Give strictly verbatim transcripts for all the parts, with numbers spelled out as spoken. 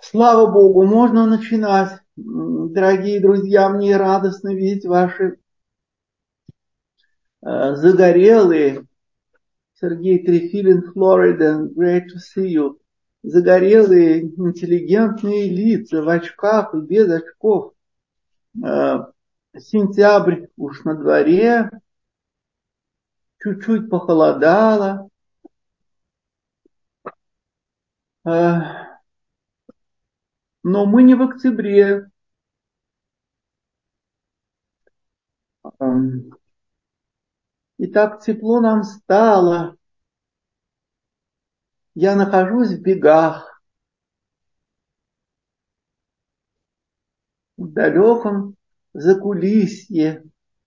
Слава Богу, можно начинать. Дорогие друзья, мне радостно видеть ваши э, загорелые. Сергей Трефилин, Флорида, great to see you. Загорелые, интеллигентные лица в очках и без очков. Э, сентябрь уж на дворе, чуть-чуть похолодало. Э, но мы не в октябре. Эм, И так тепло нам стало. Я нахожусь в бегах, в далеком закулисье,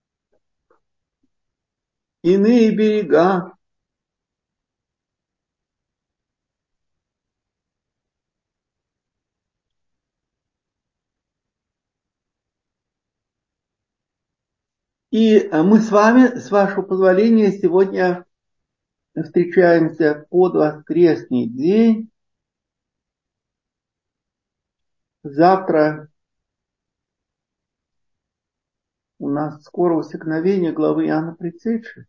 иные берега. И мы с вами, с вашего позволения, сегодня встречаемся под воскресный день. Завтра у нас скоро усекновение главы Иоанна Предтечи.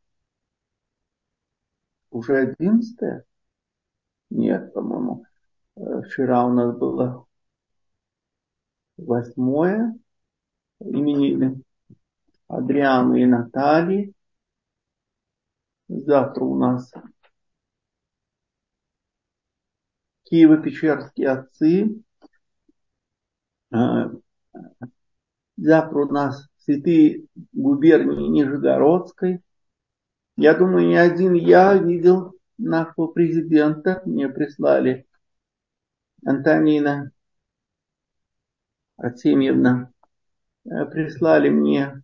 Уже одиннадцатое? Нет, по-моему. Вчера у нас было восьмое именины Адрианы и Натальи. Завтра у нас Киево-Печерские отцы. Завтра у нас святые губернии Нижегородской. Я думаю, не один я видел нашего президента. Мне прислали Антонина Артемьевна, прислали мне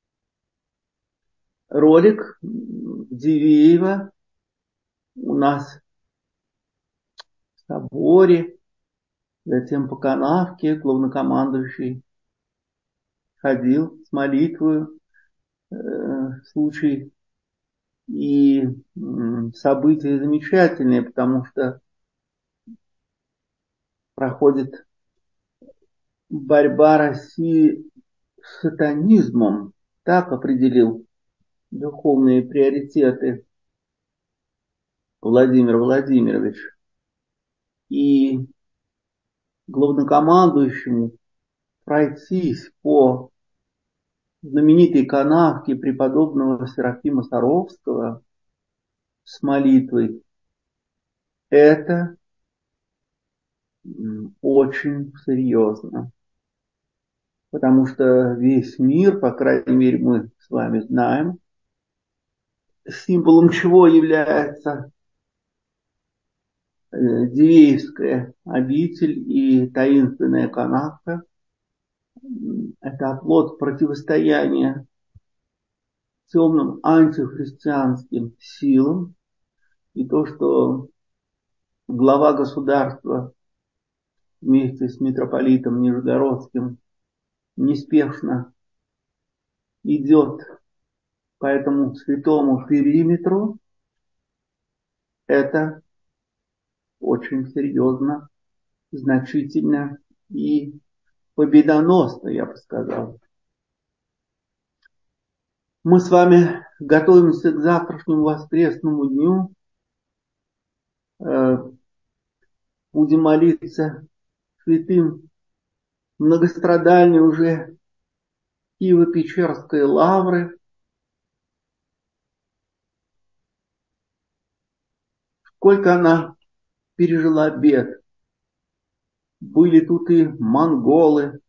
ролик Дивеева у нас в соборе, затем по канавке главнокомандующий ходил с молитвой, э, случай и э, события замечательные, потому что проходит борьба России с сатанизмом, так определил духовные приоритеты Владимир Владимирович. И главнокомандующему пройтись по знаменитой канавке преподобного Серафима Саровского с молитвой, это очень серьезно. Потому что весь мир, по крайней мере, мы с вами знаем, символом чего является Дивеевская обитель и таинственная канавка. Это оплот противостояния темным антихристианским силам. И то, что глава государства вместе с митрополитом Нижегородским неспешно идет по этому святому периметру, это очень серьезно, значительно и победоносно, я бы сказал. Мы с вами готовимся к завтрашнему воскресному дню. Будем молиться святым многострадальной уже Киево-Печерской лавры. Сколько она пережила бед. Были тут и монголы,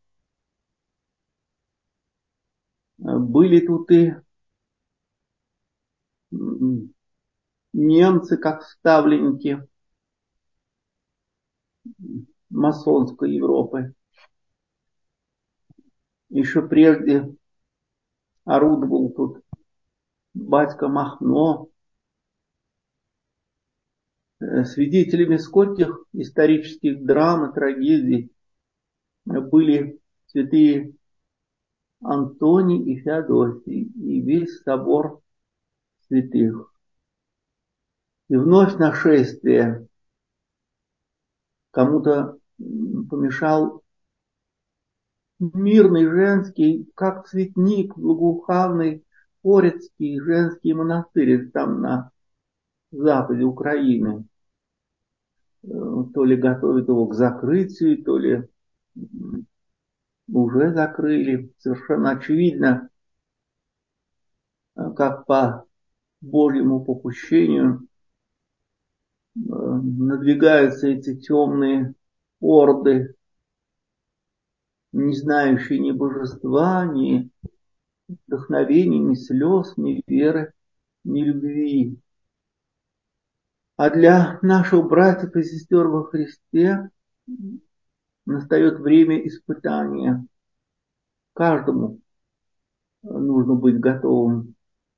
были тут и немцы, как ставленники масонской Европы. Еще прежде орудовал тут батька Махно. Свидетелями скольких исторических драм и трагедий были святые Антоний и Феодосий и весь собор святых. И вновь нашествие. Кому-то помешал мирный женский, как цветник, благоуханный Порецкий женский монастырь там на западе Украины. То ли готовят его к закрытию, то ли уже закрыли. Совершенно очевидно, как по Божьему попущению надвигаются эти темные орды, не знающие ни божества, ни вдохновения, ни слез, ни веры, ни любви. А для наших братьев и сестер во Христе настает время испытания. Каждому нужно быть готовым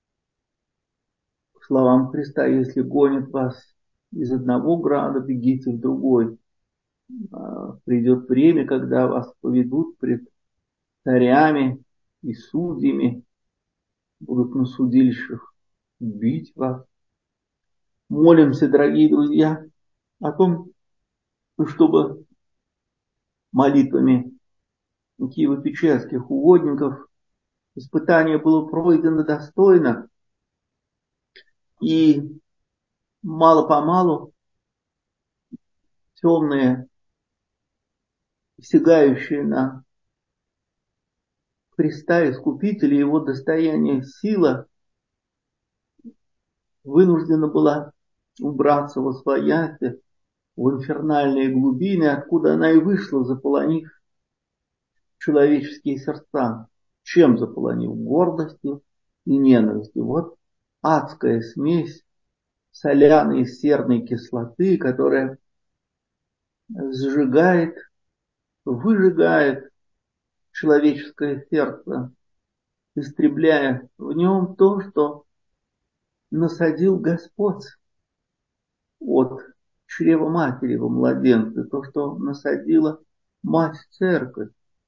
к словам Христа: если гонят вас из одного града, бегите в другой. Придет время, когда вас поведут пред царями и судьями, будут на судилищах бить вас. Молимся, дорогие друзья, о том, чтобы молитвами киево-печерских угодников испытание было пройдено достойно, и мало-помалу темные, сягающие на Христа Искупителя, его достояние, сила вынуждена была убраться во свояси, в инфернальные глубины, откуда она и вышла, заполонив человеческие сердца. Чем заполонив? Гордостью и ненавистью. Вот адская смесь соляной и серной кислоты, которая сжигает, выжигает человеческое сердце, истребляя в нем то, что насадил Господь от чрева матери во младенце, то, что насадила мать церковь.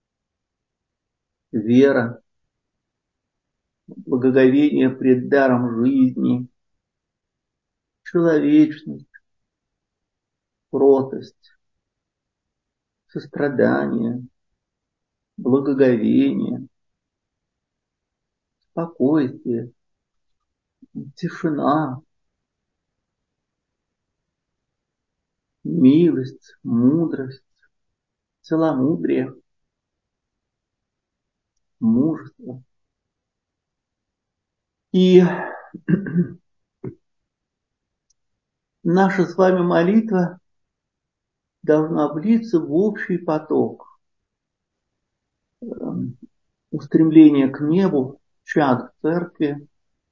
Вера, благоговение пред даром жизни, человечность, кротость, сострадание, благоговение, спокойствие, тишина, милость, мудрость, целомудрие, мужество. И наша с вами молитва должна влиться в общий поток устремления к небу, чад к церкви,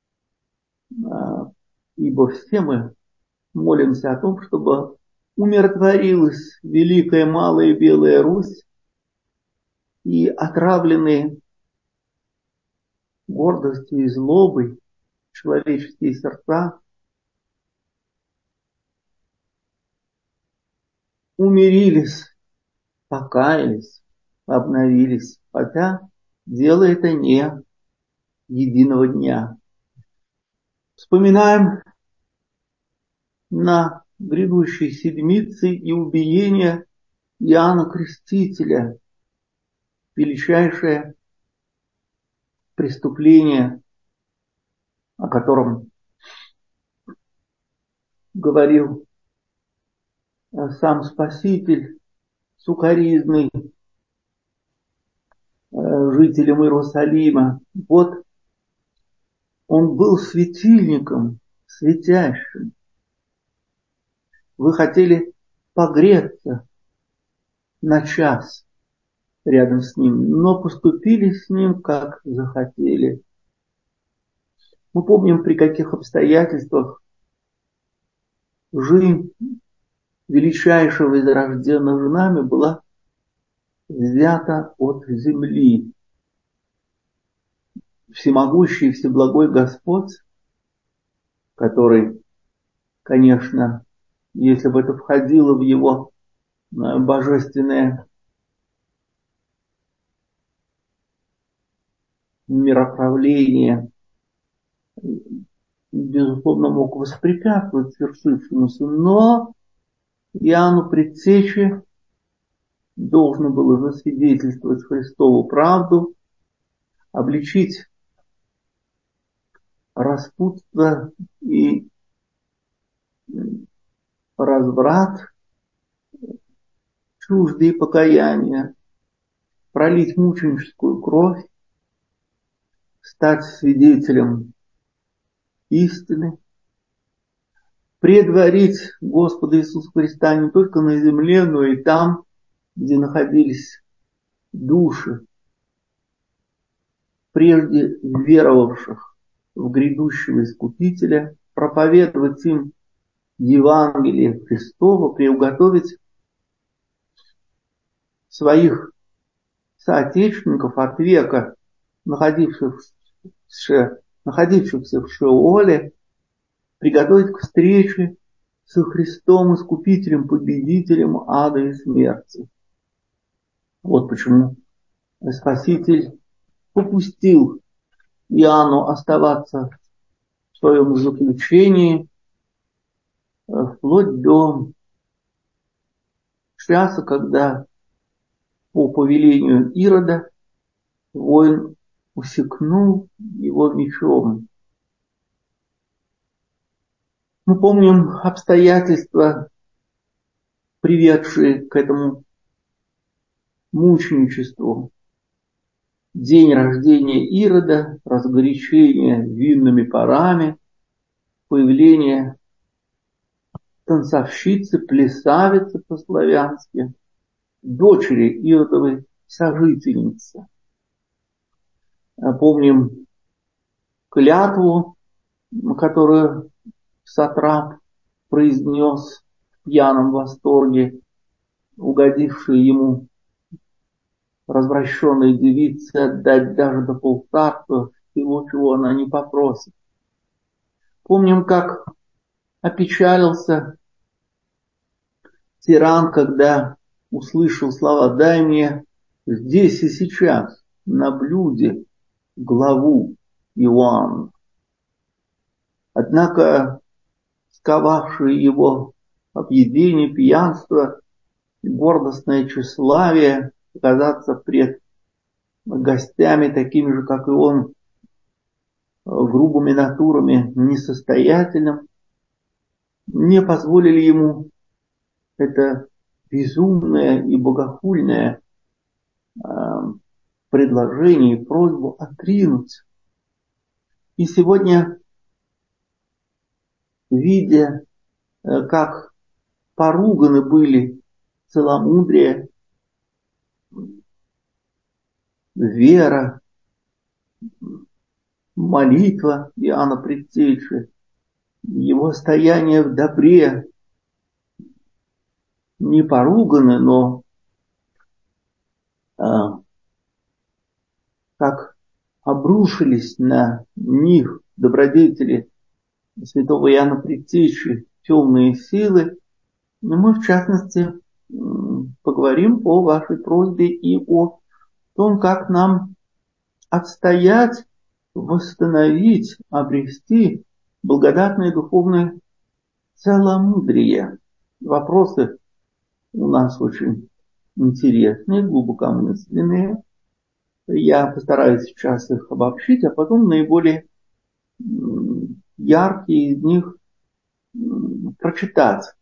ибо все мы молимся о том, чтобы умиротворилась великая малая белая Русь, и отравленные гордостью и злобой человеческие сердца умирились, покаялись, обновились, хотя дело это не единого дня. Вспоминаем на грядущей седмице и убиение Иоанна Крестителя, величайшее преступление, о котором говорил сам Спаситель сукоризный жителям Иерусалима. Вот он был светильником, светящим. Вы хотели погреться на час рядом с ним, но поступили с ним, как захотели. Мы помним, при каких обстоятельствах жизнь величайшего из рожденных нами была взята от земли. Всемогущий и всеблагой Господь, который, конечно, если бы это входило в его божественное мироправление, безусловно, мог воспрепятствовать свершившемуся, но Иоанну Предтече должно было засвидетельствовать Христову правду, обличить распутство и разврат, чуждые покаяния, пролить мученическую кровь, стать свидетелем истины, предварить Господа Иисуса Христа не только на земле, но и там, где находились души, прежде веровавших в грядущего Искупителя, проповедовать им Евангелие Христово, приуготовить своих соотечественников от века, находившихся, находившихся в Шеоле, приготовить к встрече со Христом, Искупителем, Победителем ада и смерти. Вот почему Спаситель попустил Иоанну оставаться в своем заключении вплоть до часа, когда по повелению Ирода воин усекнул его мечом. Мы помним обстоятельства, приведшие к этому мученичеству. День рождения Ирода, разгорячение винными парами, появление танцовщицы, плясавицы по-славянски, дочери Иродовой сожительницы. Помним клятву, которую сатрап произнес в пьяном восторге, угодивший ему развращенной девице отдать даже до полцарства, всего, чего она не попросит. Помним, как опечалился тиран, когда услышал слова: «Дай мне здесь и сейчас на блюде главу Иоанна». Однако сковавшие его объедение, пьянство, гордостное тщеславие, оказаться пред гостями, такими же, как и он, грубыми натурами, несостоятельным, не позволили ему это безумное и богохульное э, предложение и просьбу отринуть. И сегодня, видя, э, как поруганы были целомудрие, вера, молитва Иоанна Предтечи, его стояние в добре, не поруганы, но а, как обрушились на них добродетели святого Иоанна Предтечи темные силы, мы в частности поговорим по вашей просьбе и о том, как нам отстоять, восстановить, обрести благодатное духовное целомудрие. Вопросы у нас очень интересные, глубокомысленные. Я постараюсь сейчас их обобщить, а потом наиболее яркие из них прочитать.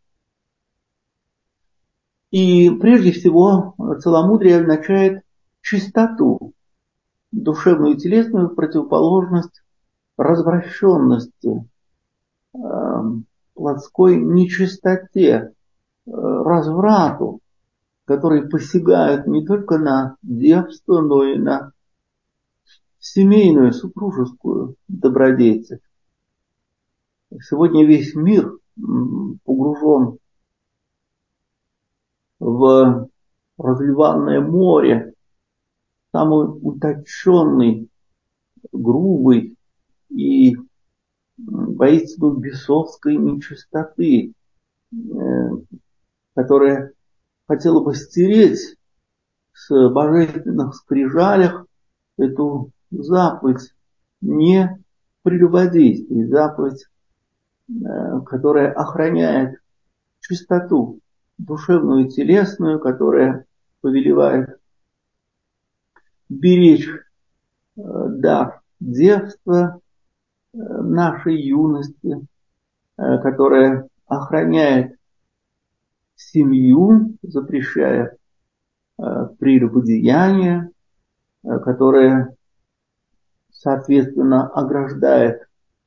И прежде всего целомудрие означает чистоту, душевную и телесную противоположность развращенности, плотской нечистоте, разврату, которые посягают не только на девство, но и на семейную, супружескую добродетель. Сегодня весь мир погружен в разливанное море самой утонченной, грубой и воистину бесовской нечистоты, которая хотела бы стереть с божественных скрижалях эту заповедь не прелюбодействий, заповедь, которая охраняет чистоту душевную и телесную, которая повелевает беречь дар девства нашей юности, которая охраняет семью, запрещая прелюбодеяние, которая, соответственно, ограждает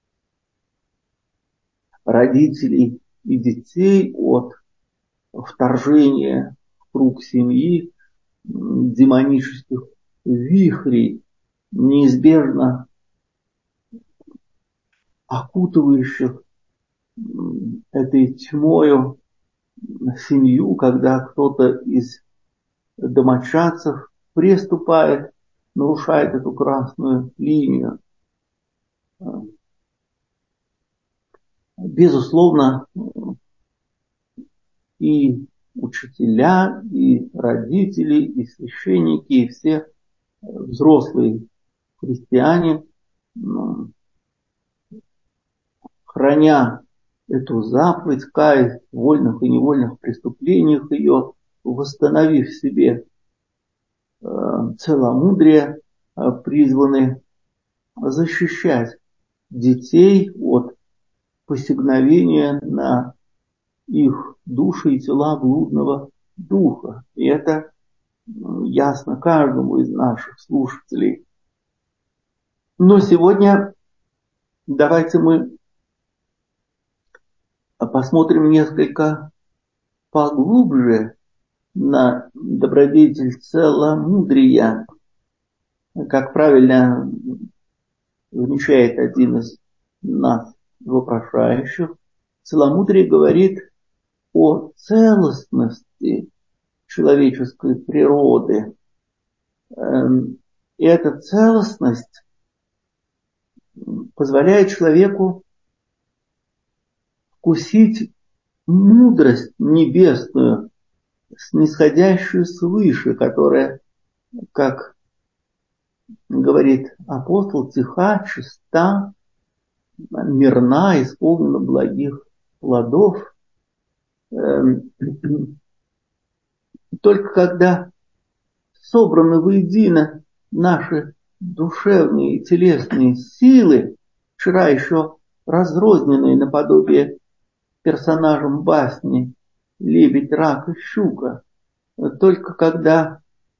родителей и детей от вторжения в круг семьи демонических вихрей, неизбежно окутывающих этой тьмою семью, когда кто-то из домочадцев приступает, нарушает эту красную линию. Безусловно, и учителя, и родители, и священники, и все взрослые христиане, храня эту заповедь, каясь в вольных и невольных преступлениях ее, восстановив в себе целомудрие, призваны защищать детей от посягновения на их души и тела блудного духа. И это ясно каждому из наших слушателей. Но сегодня давайте мы посмотрим несколько поглубже на добродетель целомудрия. Как правильно замечает один из нас вопрошающих, целомудрие говорит о целостности человеческой природы. И эта целостность позволяет человеку вкусить мудрость небесную, снисходящую свыше, которая, как говорит апостол, тиха, чиста, мирна, исполнена благих плодов. Только когда собраны воедино наши душевные и телесные силы, вчера еще разрозненные наподобие персонажам басни «Лебедь, рак и щука», только когда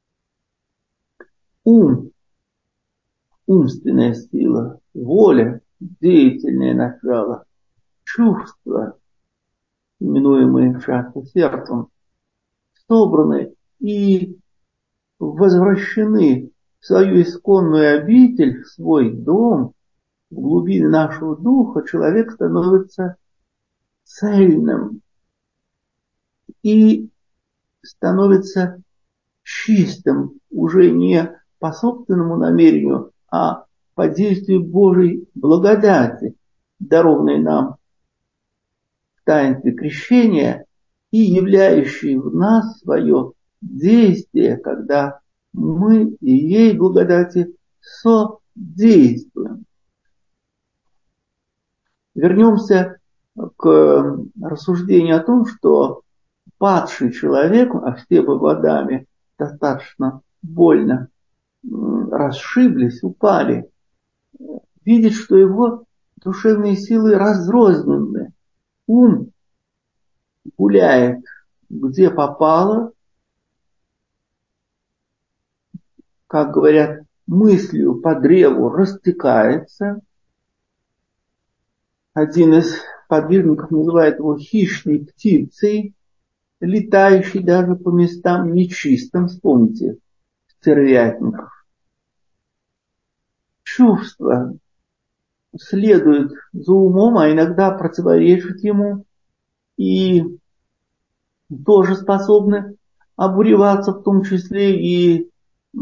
ум, умственная сила, воля, деятельное начало, чувства, именуемые часто сердцем, собраны и возвращены в свою исконную обитель, в свой дом, в глубине нашего духа, человек становится цельным и становится чистым уже не по собственному намерению, а по действию Божьей благодати, дарованной нам в таинстве крещения и являющей в нас свое действие, когда мы и ей благодати содействуем. Вернемся к рассуждению о том, что падший человек, а все бы водами достаточно больно расшиблись, упали, видит, что его душевные силы разрознены. Ум гуляет где попало, как говорят, мыслью по древу растекается. Один из подвижников называет его хищной птицей, летающей даже по местам нечистым. Вспомните стервятников. Чувства следуют за умом, а иногда противоречат ему и тоже способны обуреваться, в том числе и э,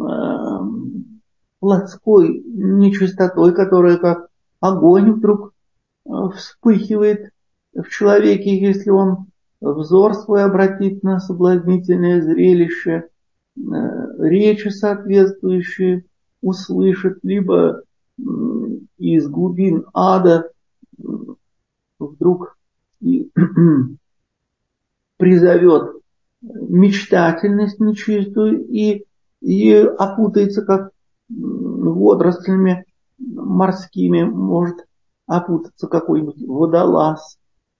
плотской нечистотой, которая как огонь вдруг э, вспыхивает в человеке, если он взор свой обратит на соблазнительное зрелище, э, речи соответствующие услышит, либо э, из глубин ада вдруг и призовет мечтательность нечистую и, и опутается, как водорослями морскими может опутаться какой-нибудь водолаз.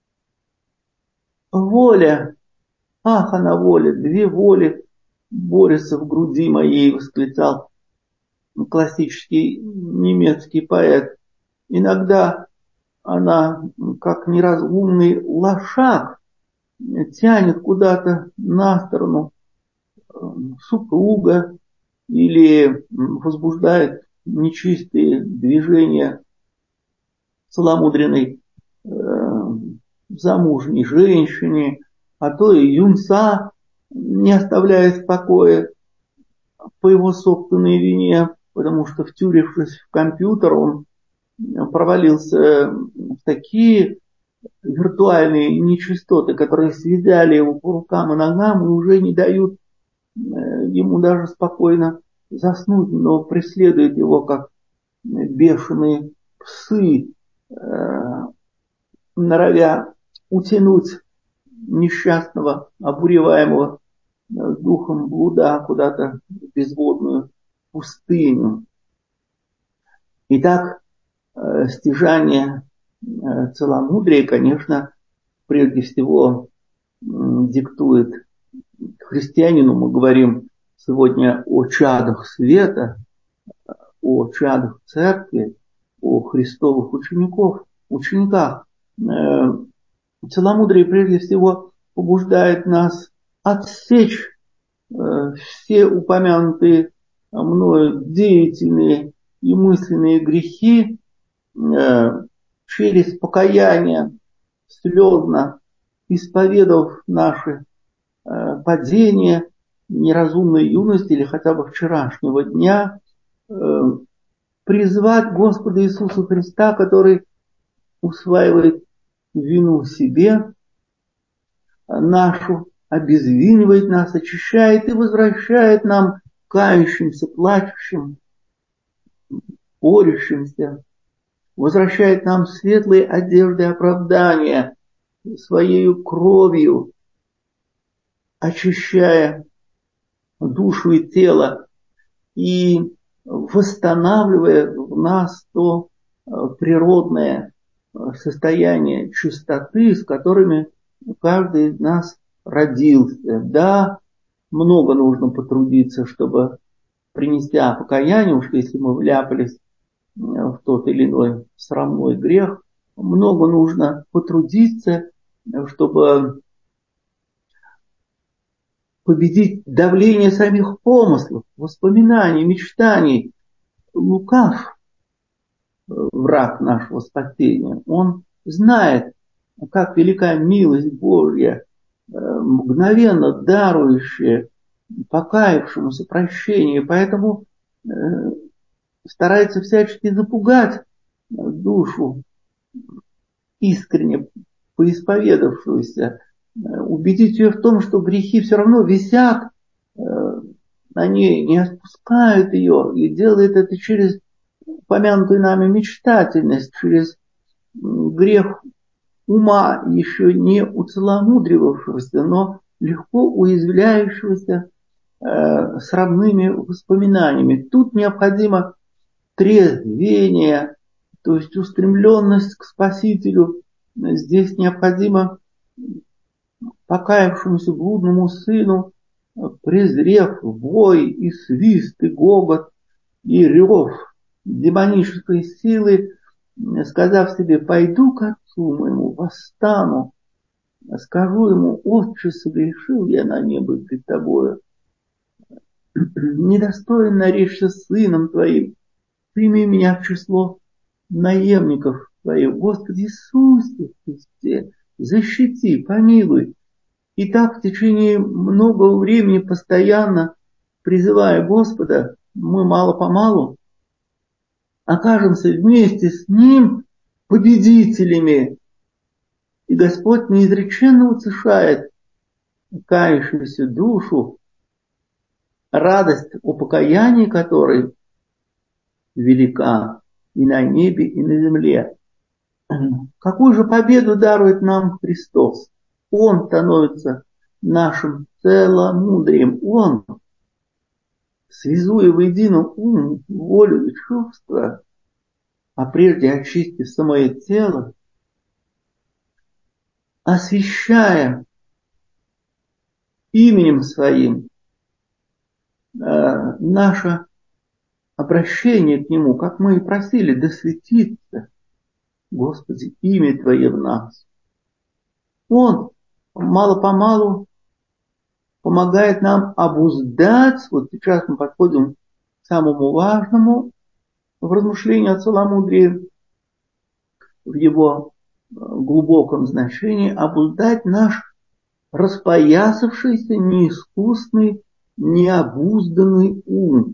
Воля, ах, она воля, две воли борются в груди моей, восклицал классический немецкий поэт. Иногда она, как неразумный лошак, тянет куда-то на сторону супруга или возбуждает нечистые движения целомудренной э, замужней женщине, а то и юнца не оставляет в покое по его собственной вине, потому что, втюрившись в компьютер, он провалился в такие виртуальные нечистоты, которые связали его по рукам и ногам и уже не дают ему даже спокойно заснуть, но преследуют его как бешеные псы, норовя утянуть несчастного, обуреваемого духом блуда куда-то в безводную пустыню. Итак, стяжание целомудрия, конечно, прежде всего диктует христианину. Мы говорим сегодня о чадах света, о чадах церкви, о христовых учеников, учениках. Целомудрие прежде всего побуждает нас отсечь все упомянутые мною деятельные и мысленные грехи через покаяние, слезно исповедав наши падения, неразумной юности или хотя бы вчерашнего дня, призвать Господа Иисуса Христа, который усваивает вину себе нашу, обезвинивает нас, очищает и возвращает нам, кающимся, плачущим, борющимся, возвращает нам светлые одежды оправдания своей кровью, очищая душу и тело и восстанавливая в нас то природное состояние чистоты, с которыми каждый из нас родился. Да, много нужно потрудиться, чтобы, принеся покаяние, уж если мы вляпались в тот или иной срамной грех, много нужно потрудиться, чтобы победить давление самих помыслов, воспоминаний, мечтаний. Лукав, враг нашего спасения, он знает, как велика милость Божья, мгновенно дарующая покаявшемуся прощение, поэтому старается всячески запугать душу, искренне поисповедавшуюся, убедить ее в том, что грехи все равно висят на ней, не отпускают ее, и делает это через упомянутую нами мечтательность, через грех ума, еще не уцеломудривавшегося, но легко уязвляющегося э, срамными воспоминаниями. Тут необходимо трезвение, то есть устремленность к Спасителю. Здесь необходимо покаявшемуся блудному сыну, презрев вой и свист, и гогот, и рев демонической силы, сказав себе: пойду к отцу моему, восстану, скажу ему: отче, согрешил я на небо пред тобою, недостоин наречься сыном твоим, прими меня в число наемников твоих. Господи Иисусе Христе, защити, помилуй. И так в течение многого времени, постоянно призывая Господа, мы мало-помалу окажемся вместе с Ним победителями. И Господь неизреченно утешает кающуюся душу, радость о покаянии которой велика и на небе, и на земле. Какую же победу дарует нам Христос? Он становится нашим целомудрием. Он, связуя воедино ум, волю и чувства, а прежде очистив самое тело, освящая именем своим э, наше обращение к Нему, как мы и просили, да светится, Господи, имя Твое в нас. Он мало-помалу помогает нам обуздать, вот сейчас мы подходим к самому важному в размышлении о целомудрии, в его глубоком значении, обуздать наш распоясавшийся, неискусный, необузданный ум.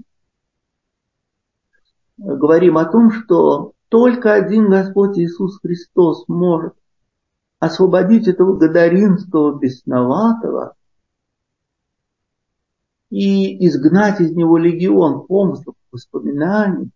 Говорим о том, что только один Господь Иисус Христос может освободить этого гадаринского бесноватого и изгнать из него легион помыслов, воспоминаний,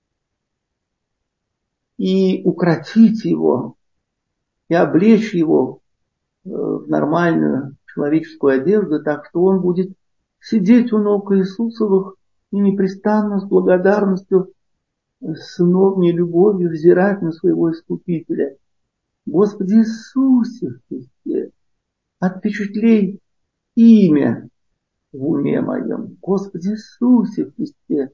и укротить его, и облечь его в нормальную человеческую одежду, так что он будет сидеть у ног Иисусовых и непрестанно с благодарностью, с сыновней любовью взирать на своего Искупителя. Господи Иисусе Христе, отпечатлей имя в уме моем. Господи Иисусе Христе,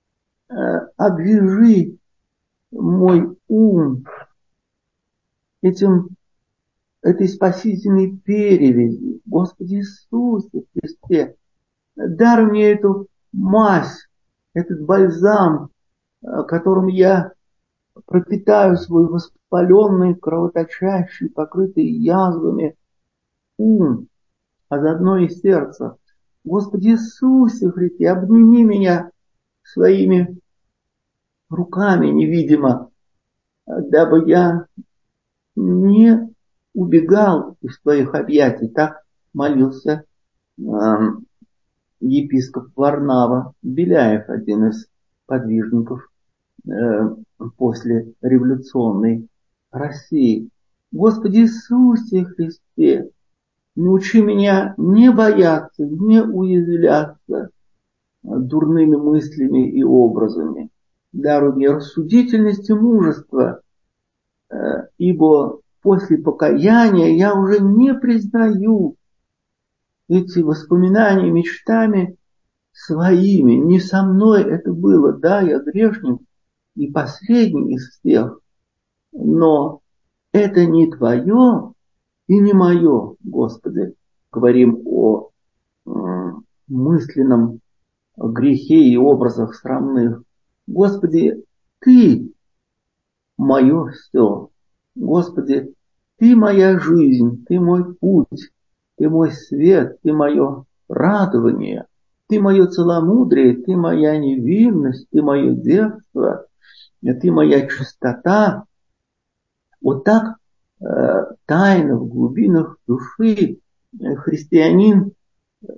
обвяжи мой ум этим, этой спасительной перевязи. Господи Иисусе Христе, дай мне эту мазь, этот бальзам, которым я пропитаю свой воспаленный, кровоточащий, покрытый язвами ум, а заодно и сердце. Господи Иисусе Христе, обними меня своими руками невидимо, дабы я не убегал из твоих объятий. Так молился э, епископ Варнава Беляев, один из подвижников э, после революционной России. Господи Иисусе Христе, научи меня не бояться, не уязвляться дурными мыслями и образами. Даруй мне рассудительность и мужество, ибо после покаяния я уже не признаю эти воспоминания мечтами своими. Не со мной это было. Да, я грешник и последний из всех, но это не твое и не мое, Господи. Говорим о э, мысленном грехе и образах срамных. Господи, Ты мое все. Господи, Ты моя жизнь, Ты мой путь, Ты мой свет, Ты мое радование, Ты мое целомудрие, Ты моя невинность, Ты мое детство, Ты моя чистота. Вот так э, тайно в глубинах души христианин э,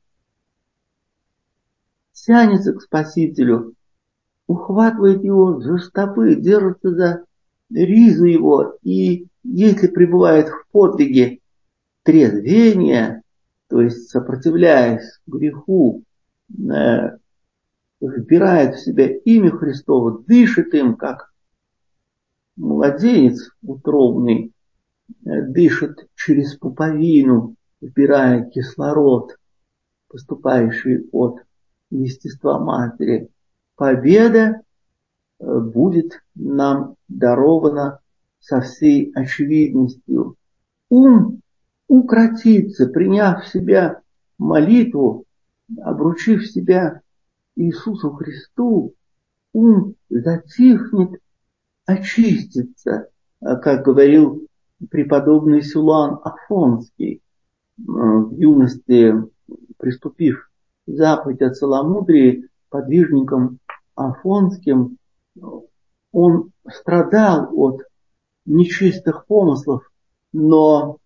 тянется к Спасителю, ухватывает его за стопы, держится за ризу его, и если пребывает в подвиге трезвения, то есть сопротивляясь греху, э, вбирает в себя имя Христово, дышит им, как младенец утробный, э, дышит через пуповину, вбирая кислород, поступающий от естества матери. Победа будет нам дарована со всей очевидностью. Ум укротится, приняв в себя молитву, обручив себя Иисусу Христу, ум затихнет, очистится, как говорил преподобный Силуан Афонский, в юности приступив заповедь о целомудрии подвижником Афонским, он страдал от нечистых помыслов, но,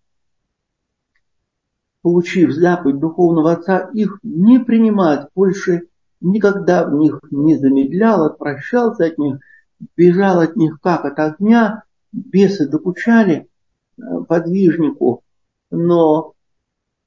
получив заповедь духовного отца, их не принимать, больше никогда в них не замедлял, отвращался от них, бежал от них как от огня, бесы докучали подвижнику, но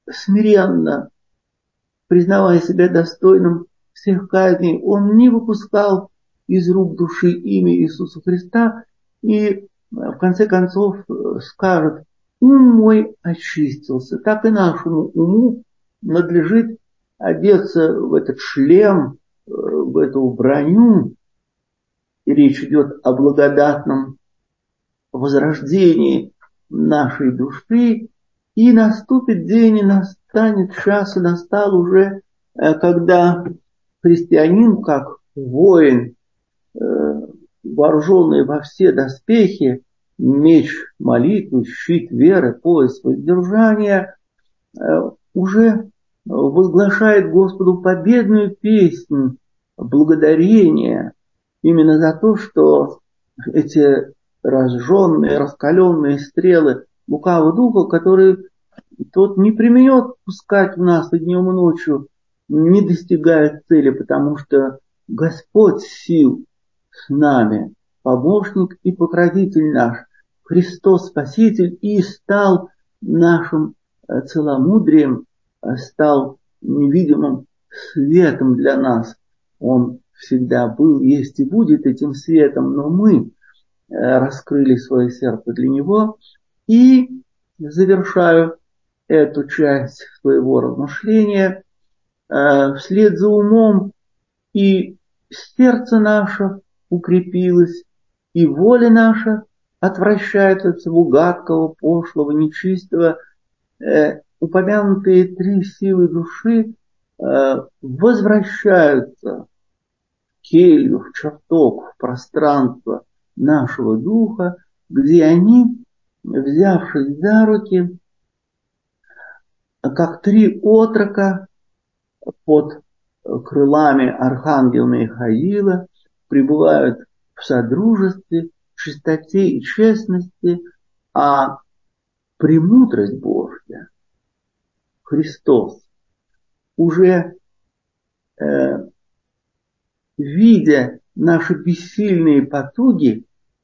смиренно, признавая себя достойным всех казней, он не выпускал из рук души имя Иисуса Христа и в конце концов скажет: ум мой очистился. Так и нашему уму надлежит одеться в этот шлем, в эту броню, и речь идет о благодатном возрождении нашей души, и наступит день, и настанет час, и настал уже, когда христианин, как воин, вооруженный во все доспехи, меч молитвы, щит веры, пояс воздержания, уже возглашает Господу победную песнь благодарения именно за то, что эти разженные, раскаленные стрелы лукавого духа, которые тот не применет пускать в нас и днем, и ночью, не достигают цели, потому что Господь сил с нами, помощник и покровитель наш, Христос Спаситель, и стал нашим целомудрием, стал невидимым светом для нас. Он всегда был, есть и будет этим светом, но мы раскрыли свое сердце для Него. И завершаю эту часть своего размышления. Вслед за умом и сердце наше укрепилось, и воля наша отвращается от всего гадкого, пошлого, нечистого. Упомянутые три силы души возвращаются в келью, в чертог, в пространство нашего духа, где они, взявшись за руки, как три отрока под крылами архангела Михаила, пребывают в содружестве, в чистоте и честности, а премудрость Божья, Христос, уже э, видя наши бессильные потуги,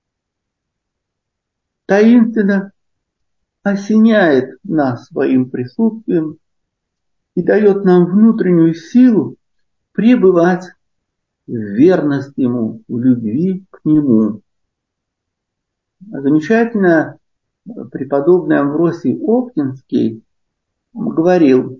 таинственно осеняет нас своим присутствием и дает нам внутреннюю силу пребывать в верности Ему, в любви к Нему. Замечательно преподобный Амвросий Оптинский говорил: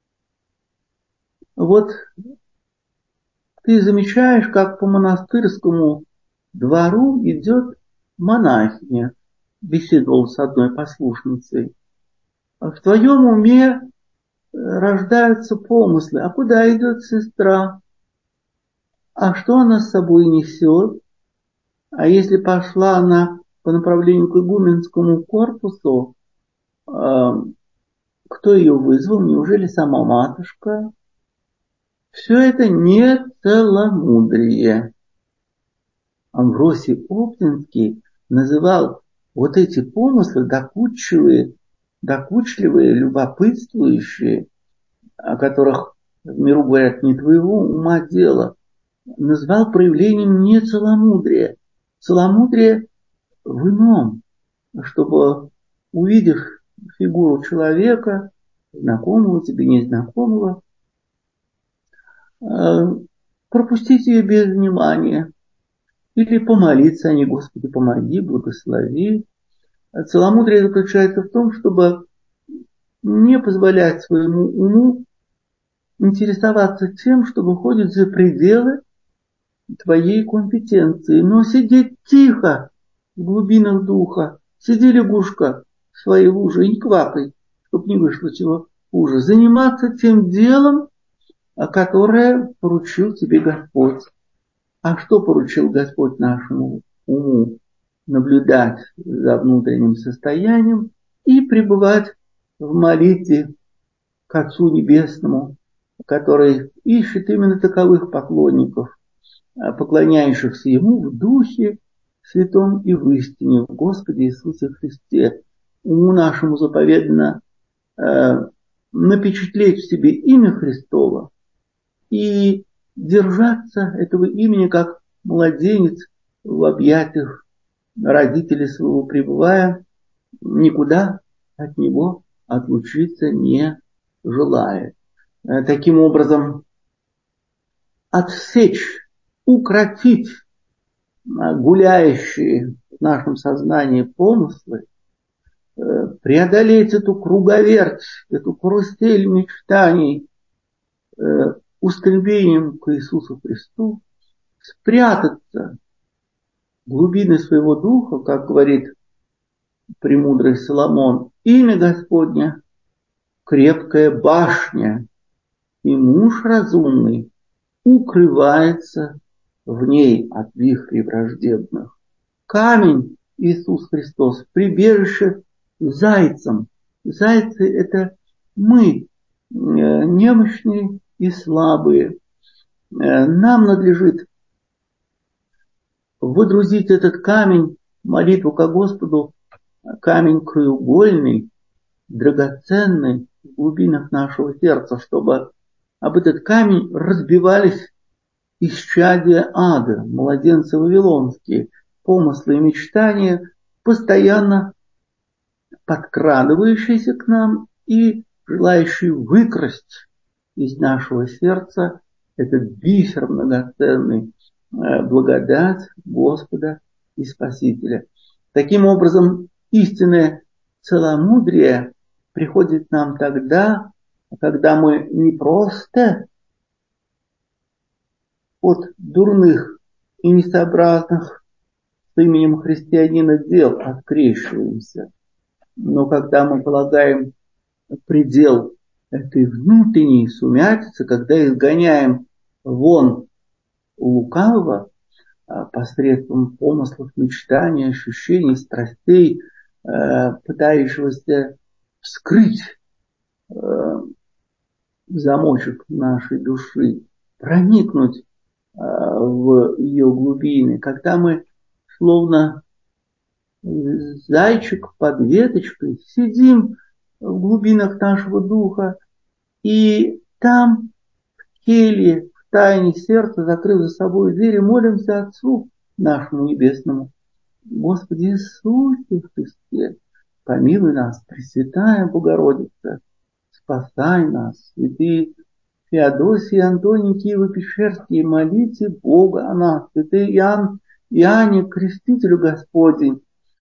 вот ты замечаешь, как по монастырскому двору идет монахиня, беседовал с одной послушницей. В твоем уме рождаются помыслы: а куда идет сестра? А что она с собой несет? А если пошла она по направлению к игуменскому корпусу, э, кто ее вызвал? Неужели сама матушка? Все это не целомудрие. Амвросий Оптинский называл вот эти помыслы докучливые, докучливые, любопытствующие, о которых в миру говорят не твоего ума дело, назвал проявлением нецеломудрия. Целомудрие в ином, чтобы, увидев фигуру человека, знакомого тебе, незнакомого, пропустить ее без внимания или помолиться о ней: Господи, помоги, благослови. Целомудрие заключается в том, чтобы не позволять своему уму интересоваться тем, что выходит за пределы твоей компетенции, но сидеть тихо в глубинах духа. Сиди, лягушка, в своей луже и не квакай, чтоб не вышло чего хуже. Заниматься тем делом, которое поручил тебе Господь. А что поручил Господь нашему уму? Наблюдать за внутренним состоянием и пребывать в молитве к Отцу Небесному, который ищет именно таковых поклонников, поклоняющихся Ему в Духе Святом и в истине, в Господе Иисусе Христе. Уму нашему заповедано э, напечатлеть в себе имя Христово и держаться этого имени, как младенец в объятиях родителей своего пребывая, никуда от него отлучиться не желает. Таким образом, отсечь, укротить гуляющие в нашем сознании помыслы, преодолеть эту круговерть, эту карусель мечтаний устремлением к Иисусу Христу, спрятаться в глубины своего духа, как говорит премудрый Соломон, имя Господня — крепкая башня, и муж разумный укрывается в ней от вихрей враждебных. Камень Иисус Христос, прибежище зайцам. Зайцы — это мы, немощные и слабые. Нам надлежит выдрузить этот камень, молитву ко Господу, камень краеугольный, драгоценный в глубинах нашего сердца, чтобы об этот камень разбивались исчадия ада, младенцы вавилонские, помыслы и мечтания, постоянно подкрадывающиеся к нам и желающие выкрасть из нашего сердца этот бисер многоценный, благодать Господа и Спасителя. Таким образом, истинное целомудрие приходит нам тогда, когда мы не просто от дурных и несообразных с именем христианина дел открещиваемся, но когда мы полагаем предел этой внутренней сумятицы, когда изгоняем вон лукавого посредством помыслов, мечтаний, ощущений, страстей, пытающегося вскрыть замочек нашей души, проникнуть в ее глубины, когда мы словно зайчик под веточкой сидим в глубинах нашего духа и там в келье, в тайне сердца, закрыв за собой двери, молимся Отцу нашему Небесному: Господи Иисусе Христе, помилуй нас, Пресвятая Богородица, спасай нас, святые Феодосий и Антоний Киево-Печерские, молите Бога о нас, святый Иоанн, Иоанне, Крестителю Господень,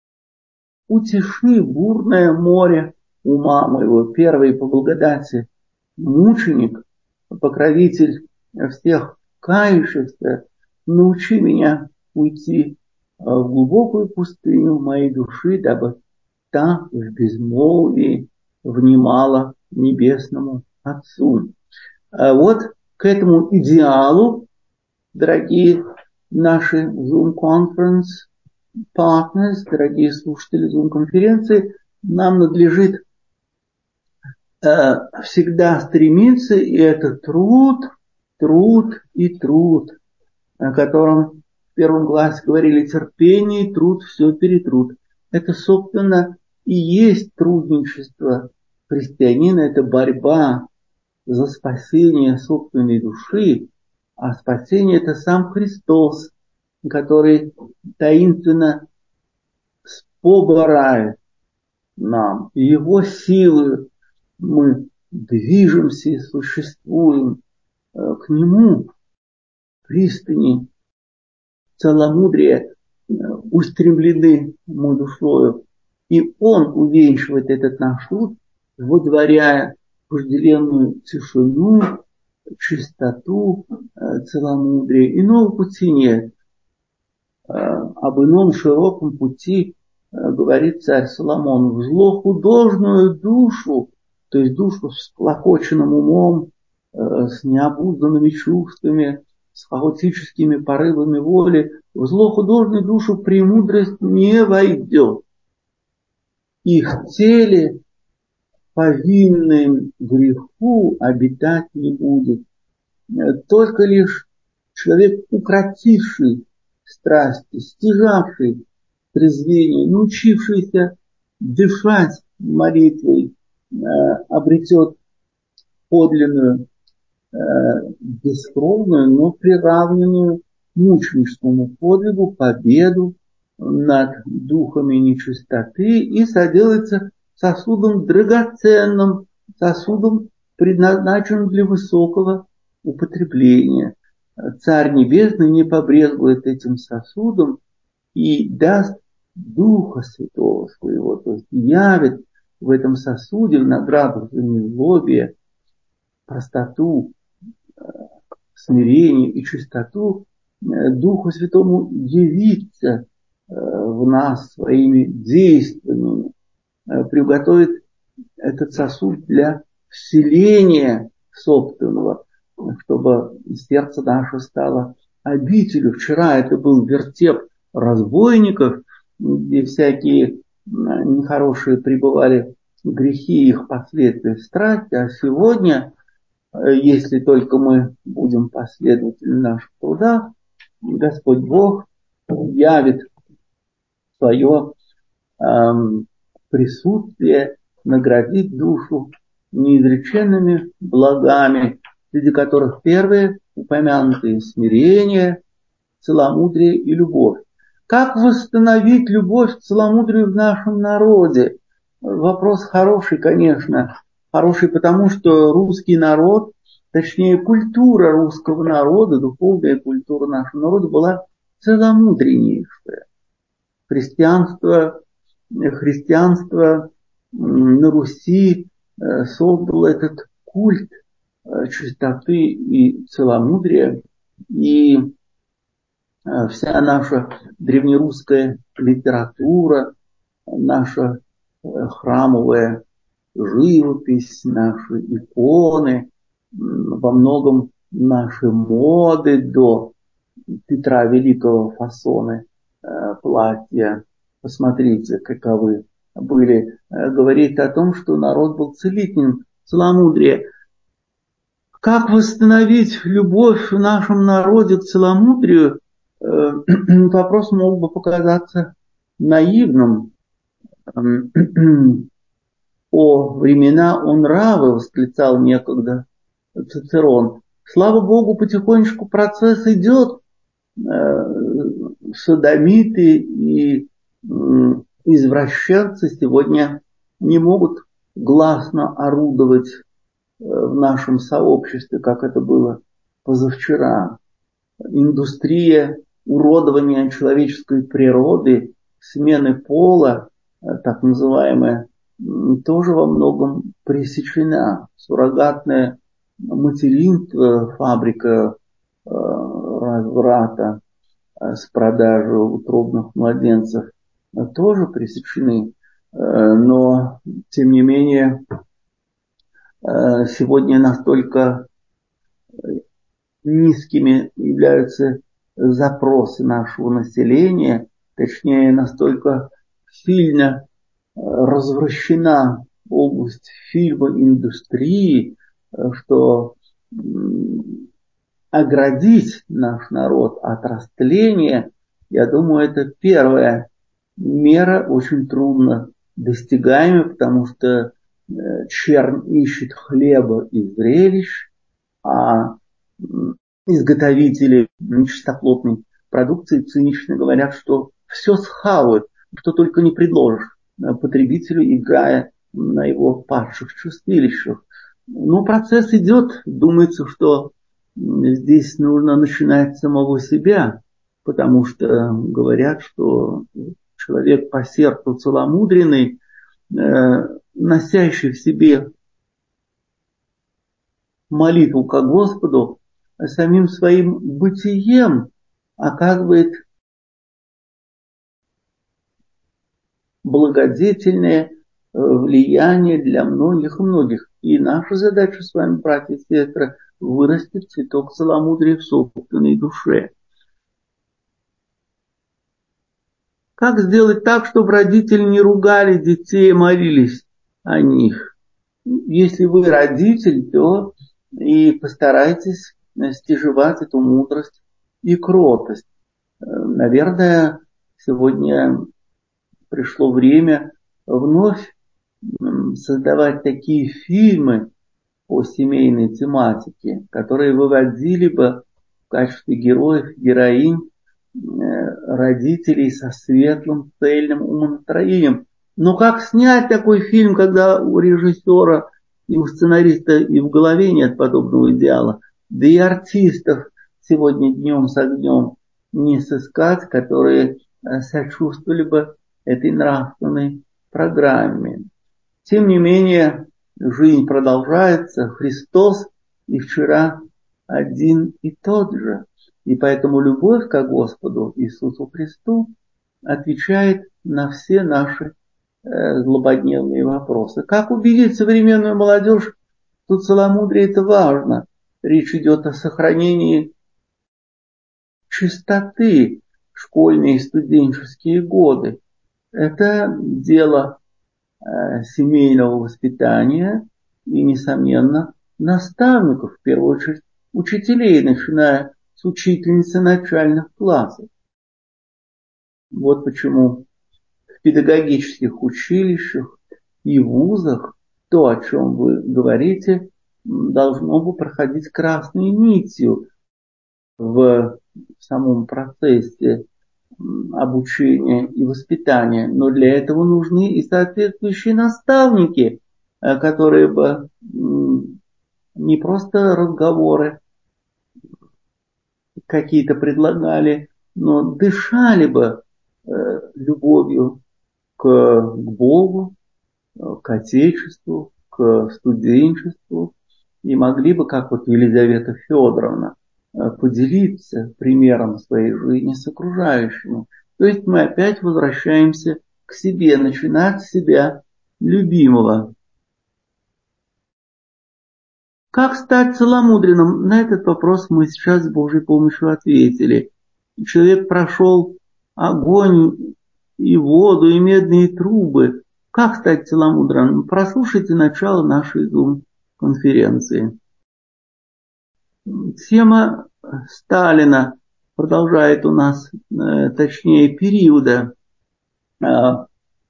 утеши бурное море ума моего, первый по благодати мученик, покровитель всех кающихся, научи меня уйти в глубокую пустыню моей души, дабы та в безмолвии внимала небесному Отцу. Вот к этому идеалу, дорогие наши Zoom Conference Partners, дорогие слушатели Zoom-конференции, нам надлежит э, всегда стремиться, и это труд, труд и труд, о котором в первом классе говорили: терпение и труд все перетрут. Это, собственно, и есть трудничество христианина, это борьба за спасение собственной души, а спасение — это сам Христос, который таинственно споборает нам. Его силы мы движемся и существуем. К Нему пристани целомудрия устремлены мы душою. И Он увенчивает этот наш труд, водворяя вожделенную тишину, чистоту, целомудрие. Иного пути нет. Об ином широком пути говорит царь Соломон: в злохудожную душу, то есть душу с всклокоченным умом, с необузданными чувствами, с хаотическими порывами воли, в злохудожную душу премудрость не войдет. Их теле, повинным греху, обитать не будет. Только лишь человек, укротивший страсти, стяжавший трезвение, научившийся дышать молитвой, обретет подлинную, бескровную, но приравненную мученическому подвигу победу над духами нечистоты и соделается сосудом драгоценным, сосудом предназначен для высокого употребления. Царь Небесный не побрезгует этим сосудом и даст Духа Святого Своего, то есть явит в этом сосуде в награду за незлобие, простоту, смирение и чистоту. Духу Святому явиться в нас своими действиями, приготовит этот сосуд для вселения собственного, чтобы сердце наше стало обителью. Вчера это был вертеп разбойников, где всякие нехорошие пребывали грехи, их последствия, страсти, а сегодня, если только мы будем последовательны в наших трудах, Господь Бог явит свое эм, присутствие, наградит душу неизреченными благами, среди которых первые упомянутые смирение, целомудрие и любовь. Как восстановить любовь к целомудрию в нашем народе? Вопрос хороший, конечно. Хороший потому, что русский народ, точнее культура русского народа, духовная культура нашего народа была целомудреннейшая. Христианство, христианство на Руси создало этот культ чистоты и целомудрия, и вся наша древнерусская литература, наша храмовая живопись, наши иконы, во многом наши моды до Петра Великого фасоны платья, посмотрите, каковы были, говорит о том, что народ был целителем целомудрия. Как восстановить любовь в нашем народе к целомудрию? Вопрос мог бы показаться наивным. О времена о нравы, восклицал некогда Цицерон. Слава Богу, потихонечку процесс идет. Содомиты и извращенцы сегодня не могут гласно орудовать в нашем сообществе, как это было позавчера. Индустрия уродования человеческой природы, смены пола, так называемая, тоже во многом пресечена. Суррогатное материнство, фабрика разврата с продажей утробных младенцев тоже пресечены. Но, тем не менее, сегодня настолько низкими являются запросы нашего населения, точнее, настолько сильно развращена область фильмоиндустрии, что оградить наш народ от растления, я думаю, это первая мера, очень трудно достигаемая, потому что чернь ищет хлеба и зрелищ, а изготовители нечистоплотной продукции цинично говорят, что все схавают, что только не предложишь потребителю, играя на его падших чувствилищах. Но процесс идет, думается, что здесь нужно начинать с самого себя, потому что говорят, что человек по сердцу целомудренный, носящий в себе молитву ко Господу, самим своим бытием оказывает благодетельное влияние для многих и многих. И наша задача с вами, братья и сестры, вырастить цветок целомудрия в собственной душе. Как сделать так, чтобы родители не ругали детей, а молились о них? Если вы родитель, то и постарайтесь стяжевать эту мудрость и кротость. Наверное, сегодня пришло время вновь создавать такие фильмы по семейной тематике, которые выводили бы в качестве героев, героинь родителей со светлым, цельным умонастроением. Но как снять такой фильм, когда у режиссера И у сценариста и в голове нет подобного идеала. Да и артистов сегодня днем с огнем не сыскать, которые сочувствовали бы этой нравственной программе. Тем не менее, жизнь продолжается. Христос и вчера один и тот же. И поэтому любовь к Господу Иисусу Христу отвечает на все наши э, злободневные вопросы. Как убедить современную молодежь, что целомудрие это важно? Речь идет о сохранении чистоты в школьные и студенческие годы. Это дело э, семейного воспитания и, несомненно, наставников, в первую очередь учителей, начиная с учительницы начальных классов. Вот почему в педагогических училищах и вузах то, о чем вы говорите, должно бы проходить красной нитью в самом процессе обучения и воспитания. Но для этого нужны и соответствующие наставники, которые бы не просто разговоры какие-то предлагали, но дышали бы любовью к, к Богу, к Отечеству, к студенчеству, и могли бы, как вот Елизавета Федоровна, поделиться примером своей жизни с окружающими. То есть мы опять возвращаемся к себе, начинать с себя любимого. Как стать целомудренным? На этот вопрос мы сейчас с Божьей помощью ответили. Человек прошел огонь и воду, и медные трубы. Как стать целомудренным? Прослушайте начало нашей Зум-конференции. Тема Сталина продолжает у нас, точнее, периода на,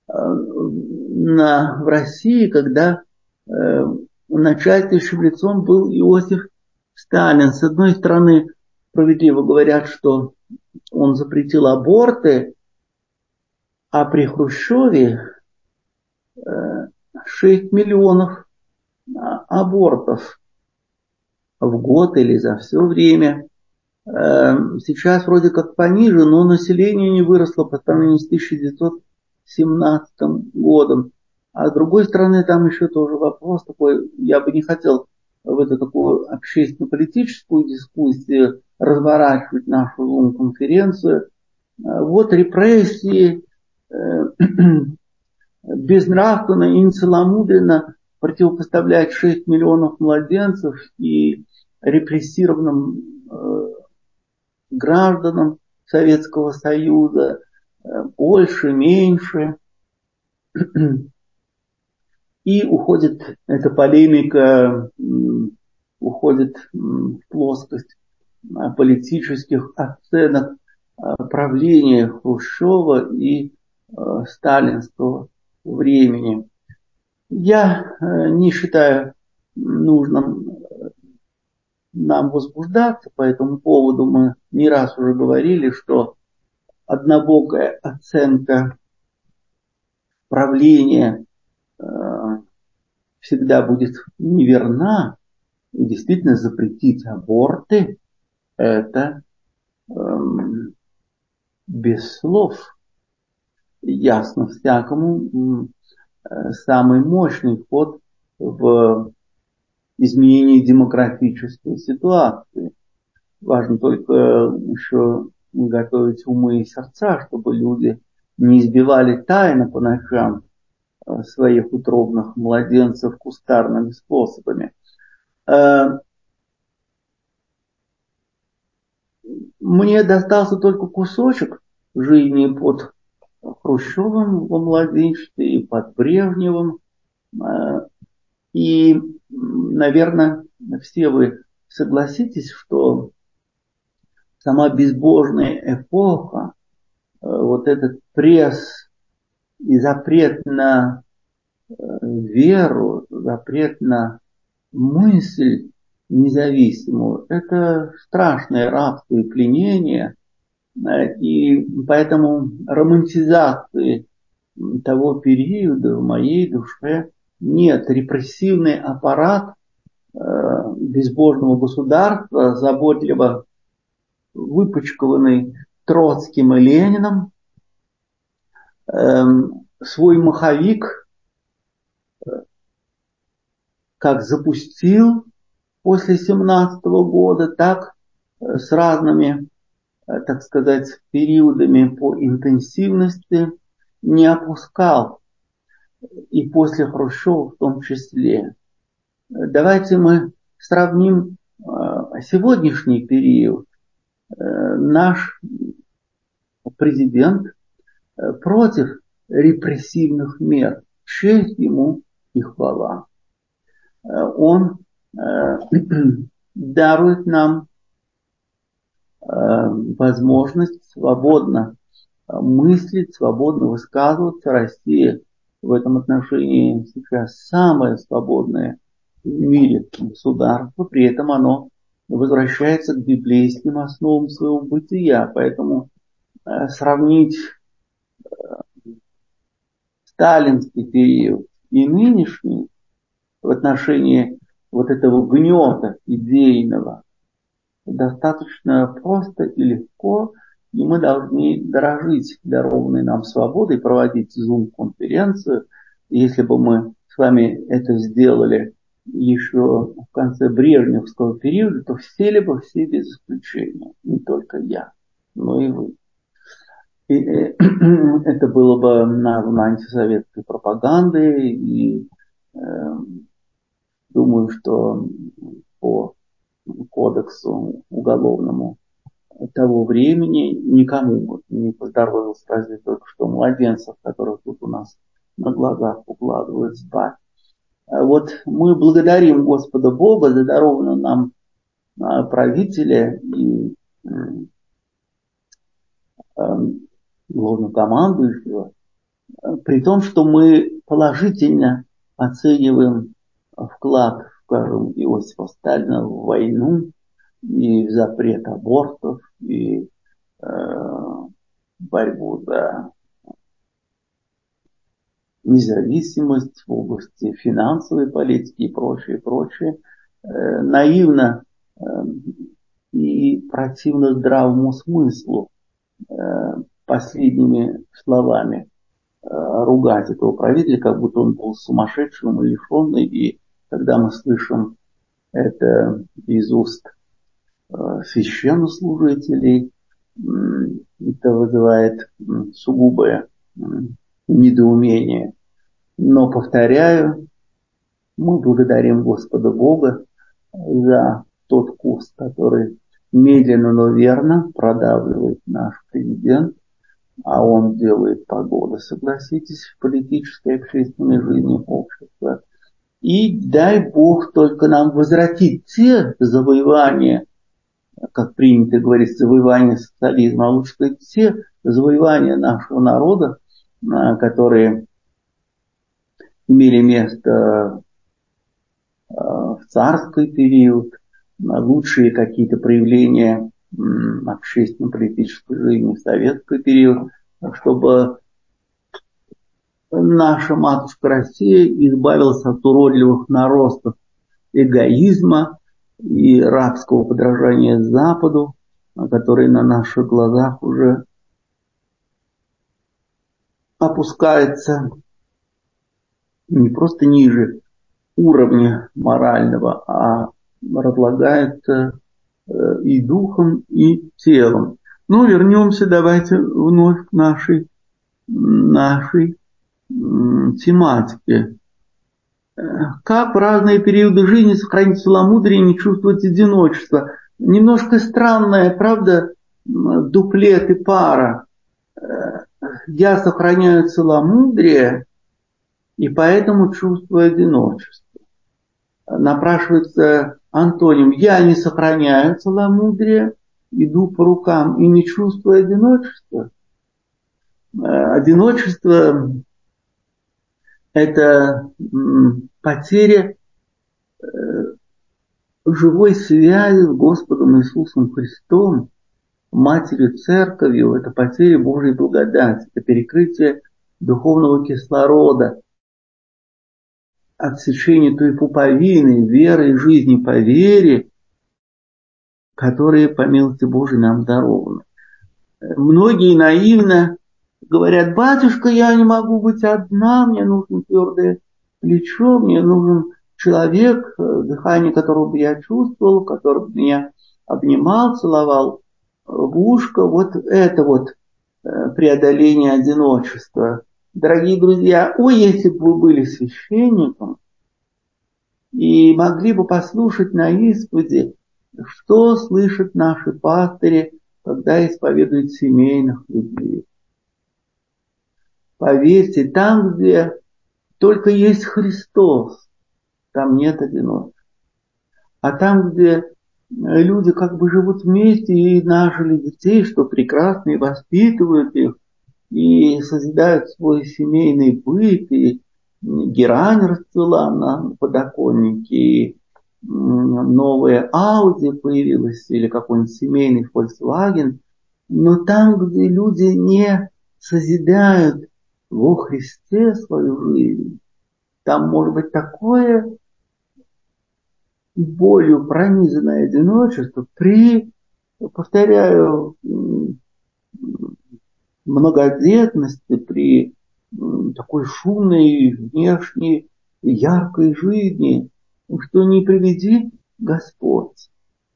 в России, когда начальствующим лицом был Иосиф Сталин. С одной стороны, справедливо говорят, что он запретил аборты, а при Хрущеве шесть миллионов абортов в год или за все время. Сейчас вроде как пониже, но население не выросло по сравнению с тысяча девятьсот семнадцатым годом. А с другой стороны, там еще тоже вопрос такой, я бы не хотел в эту такую общественно-политическую дискуссию разворачивать нашу Зум-конференцию. Вот репрессии, безнравственно и нецеломудренно противопоставлять шесть миллионов младенцев и репрессированным гражданам Советского Союза, больше, меньше. И уходит эта полемика, уходит в плоскость политических оценок правления Хрущева и сталинского времени. Я не считаю нужным нам возбуждаться по этому поводу. Мы не раз уже говорили, что однобокая оценка правления всегда будет неверна. И действительно запретить аборты – это эм, без слов ясно всякому э, самый мощный ход в изменении демографической ситуации. Важно только еще готовить умы и сердца, чтобы люди не избивали тайно по ночам своих утробных младенцев кустарными способами. Мне достался только кусочек жизни под Хрущевым во младенчестве и под Брежневым. И, наверное, все вы согласитесь, что сама безбожная эпоха, вот этот пресс и запрет на веру, запрет на мысль независимую, это страшное рабство и пленение, и поэтому романтизации того периода в моей душе Нет, репрессивный аппарат э, безбожного государства, заботливо выпачкованный Троцким и Лениным, э, свой маховик как запустил после семнадцатого года, так э, с разными, э, так сказать, периодами по интенсивности не опускал. И после Хрущева в том числе. Давайте мы сравним сегодняшний период. Наш президент против репрессивных мер. Честь ему и хвала. Он дарует нам возможность свободно мыслить, свободно высказываться. Россия в этом отношении сейчас самое свободное в мире государство, при этом оно возвращается к библейским основам своего бытия. Поэтому э, сравнить э, сталинский период и нынешний в отношении вот этого гнета идейного достаточно просто и легко, и мы должны дорожить дарованной нам свободой, проводить зум-конференцию. Если бы мы с вами это сделали еще в конце брежневского периода, то все ли бы все без исключения, не только я, но и вы. И это было бы названо антисоветской пропагандой, и э, думаю, что по кодексу уголовному того времени никому не поздоровилось разве только что младенцев, которых тут у нас на глазах укладывают спать. Вот мы благодарим Господа Бога за дарованного нам правителя и главнокомандующего, при том, что мы положительно оцениваем вклад, скажем, Иосифа Сталина в войну, и в запрет абортов, и э, борьбу за независимость в области финансовой политики и прочее, прочее. Э, наивно э, и противно здравому смыслу э, последними словами э, ругать этого правителя, как будто он был сумасшедшим и лишенный. И когда мы слышим это из уст священнослужителей, это вызывает сугубое недоумение. Но, повторяю, мы благодарим Господа Бога за тот курс, который медленно, но верно продавливает наш президент, а он делает погоду, согласитесь, в политической и общественной жизни общества. И дай Бог только нам возвратить те завоевания, как принято говорить, завоевания социализма, а лучше сказать, все завоевания нашего народа, которые имели место в царский период, лучшие какие-то проявления общественно-политической жизни в советский период, чтобы наша матушка Россия избавилась от уродливых наростов эгоизма и рабского подражания Западу, который на наших глазах уже опускается не просто ниже уровня морального, а разлагается и духом, и телом. Ну, вернемся давайте вновь к нашей, нашей тематике. Как в разные периоды жизни сохранить целомудрие и не чувствовать одиночества? Немножко странная, правда, дуплет и пара. Я сохраняю целомудрие и поэтому чувствую одиночество. Напрашивается антоним. Я не сохраняю целомудрие, иду по рукам и не чувствую одиночества. Одиночество – это потеря живой связи с Господом Иисусом Христом, Матерью Церковью, это потеря Божьей благодати, это перекрытие духовного кислорода. от свершения той пуповины, веры и жизни по вере, которые, по милости Божией, нам дарованы. Многие наивно говорят: батюшка, я не могу быть одна, мне нужно твердое плечо, мне нужен человек, дыхание которого бы я чувствовал, который бы меня обнимал, целовал в ушко. Вот это вот преодоление одиночества. Дорогие друзья, ой, если бы вы были священником и могли бы послушать на исповеди, что слышат наши пастыри, когда исповедуют семейных людей. Поверьте, там, где только есть Христос, там нет одиночества. А там, где люди как бы живут вместе и нажили детей, что прекрасно, и воспитывают их, и созидают свой семейный быт, и герань расцвела на подоконнике, и новая Ауди появилась, или какой-нибудь семейный Volkswagen. Но там, где люди не созидают во Христе свою жизнь, там может быть такое болью пронизанное одиночество при, повторяю, многодетности, при такой шумной, внешней, яркой жизни, что не приведи Господь.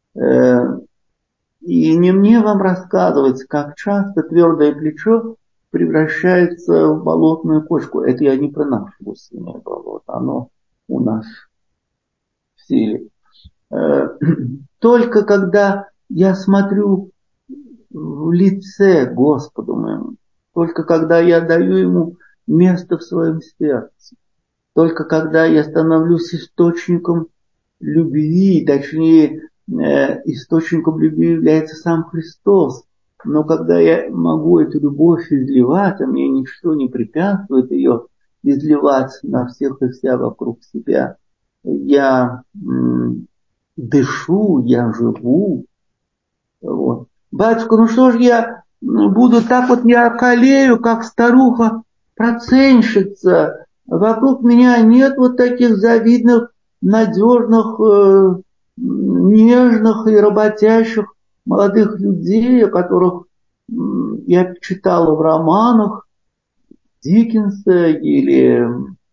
И не мне вам рассказывать, как часто твердое плечо превращается в болотную кочку. Это я не про наше гусиное болото, оно у нас в силе. Только когда я смотрю в лице Господу моему, только когда я даю Ему место в своем сердце, только когда я становлюсь источником любви, точнее, источником любви является сам Христос. Но когда я могу эту любовь изливать, а мне ничто не препятствует ее изливать на всех и вся вокруг себя, я м, дышу, я живу. Вот. Батюшка, ну что ж я буду так вот, я околею, как старуха-проценщица. Вокруг меня нет вот таких завидных, надежных, э, нежных и работящих молодых людей, о которых э, я читала в романах Диккенса или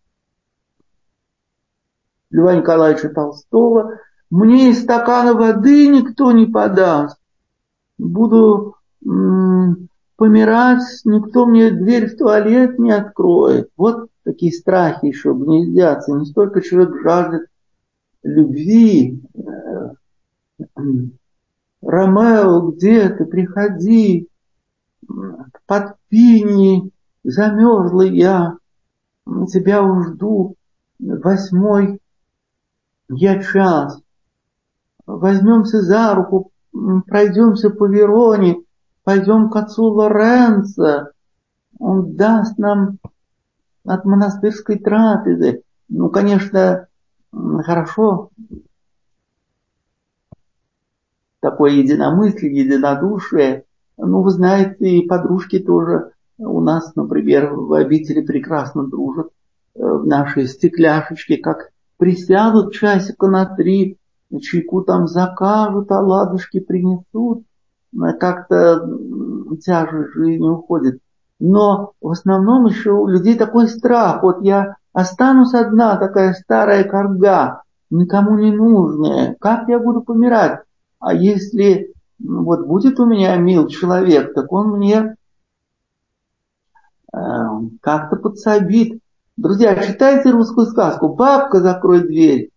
Льва Николаевича Толстого. Мне из стакана воды никто не подаст. Буду м, помирать, никто мне дверь в туалет не откроет. Вот такие страхи еще гнездятся. Не столько человек жаждет любви. Ромео, где ты? Приходи. Под пини замерзла я. Тебя уж жду. Восьмой я час. Возьмемся за руку, пройдемся по Вероне, пойдем к отцу Лоренцо. Он даст нам от монастырской трапезы. Ну, конечно, хорошо. Такое единомыслие, единодушие. Ну, вы знаете, и подружки тоже у нас, например, в обители прекрасно дружат. В нашей стекляшечке, как присядут часика на три, чайку там закажут, оладушки принесут. Как-то тяжесть жизни уходит. Но в основном еще у людей такой страх. Вот я останусь одна, такая старая корга, никому не нужная. Как я буду помирать? А если вот будет у меня мил человек, так он мне э, как-то подсобит. Друзья, читайте русскую сказку. Бабка, закрой дверь.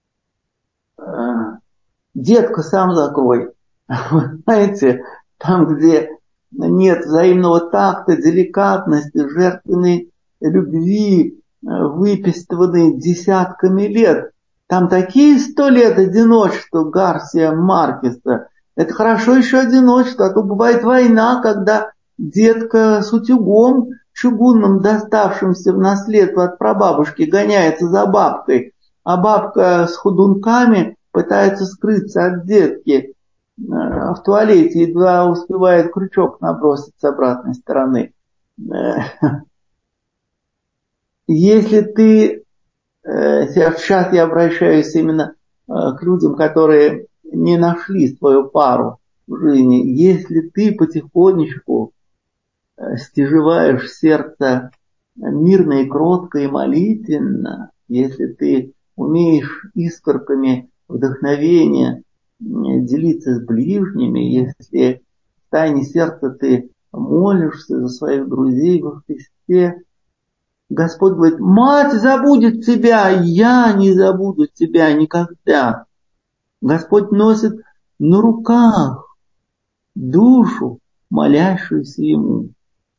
Э, детка, сам закрой. Вы знаете, там, где нет взаимного такта, деликатности, жертвенной любви, выпистыванной десятками лет. Там такие сто лет одиночества Гарсия Маркеса. Это хорошо еще одиночество, а то бывает война, когда детка с утюгом чугунным, доставшимся в наследство от прабабушки, гоняется за бабкой, а бабка с ходунками пытается скрыться от детки в туалете, едва успевает крючок набросить с обратной стороны. Если ты Сейчас я обращаюсь именно к людям, которые не нашли свою пару в жизни. Если ты потихонечку стяжеваешь сердце мирно и кротко и молитвенно, если ты умеешь искорками вдохновения делиться с ближними, если в тайне сердца ты молишься за своих друзей во Христе, Господь говорит: мать забудет тебя, я не забуду тебя никогда. Господь носит на руках душу, молящуюся Ему.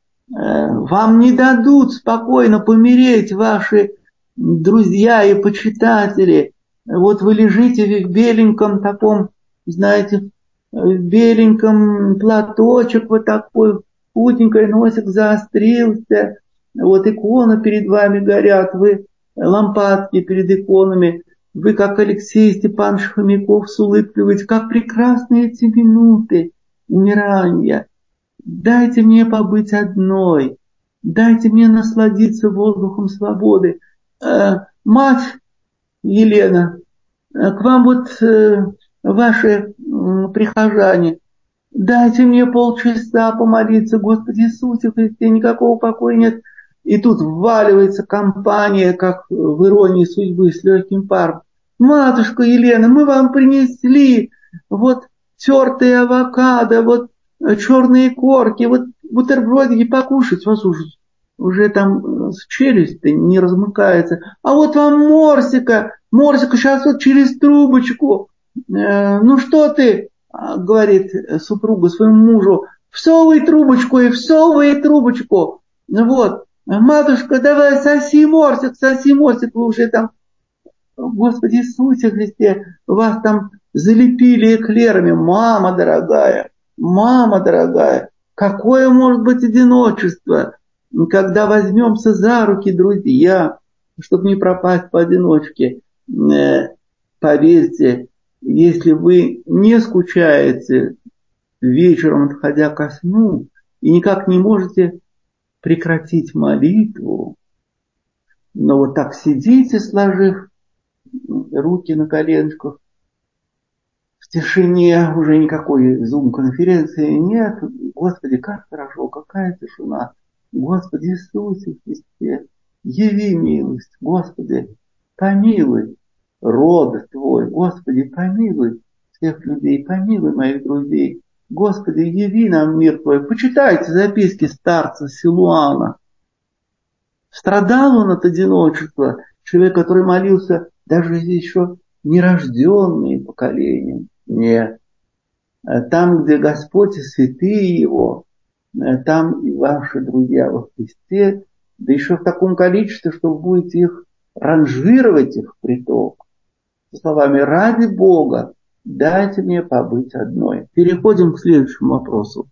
Вам не дадут спокойно помереть ваши друзья и почитатели. Вот вы лежите в беленьком таком, знаете, в беленьком платочек вот такой, худенький, носик заострился, вот икона перед вами горят, вы лампадки перед иконами, вы, как Алексей Степанович Хомяков, с улыбкой говорите: как прекрасны эти минуты умирания. Дайте мне побыть одной, дайте мне насладиться воздухом свободы. Э, мать Елена, к вам вот э, ваши э, прихожане, дайте мне полчаса помолиться, Господи Иисусе Христе, никакого покоя нет. И тут вваливается компания, как в иронии судьбы, с легким паром. Матушка Елена, мы вам принесли вот тертые авокадо, вот черные корки, вот бутербродики покушать. У вас уже, уже там челюсть-то не размыкается. А вот вам морсика, морсика сейчас вот через трубочку. Э, ну что ты, говорит супруга своему мужу, всовывай трубочку и всовывай трубочку. Вот, матушка, давай соси морсик, соси морсик, вы уже там, Господи Иисусе Христе, вас там залепили эклерами. Мама дорогая, мама дорогая, какое может быть одиночество, когда возьмемся за руки, друзья, чтобы не пропасть поодиночке. Поверьте, если вы не скучаете вечером, отходя ко сну, и никак не можете прекратить молитву, но вот так сидите, сложив руки на коленках, в тишине, уже никакой зум-конференции нет. Господи, как хорошо, какая тишина. Господи Иисусе Христе, яви милость. Господи, помилуй род Твой. Господи, помилуй всех людей, помилуй моих друзей. Господи, яви нам мир Твой. Почитайте записки старца Силуана. Страдал он от одиночества. Человек, который молился даже еще нерожденные поколения. Нет. Там, где Господь и святые Его, там и ваши друзья во Христе, да еще в таком количестве, что вы будете их ранжировать, их приток. Со словами: ради Бога, дайте мне побыть одной. Переходим к следующему вопросу.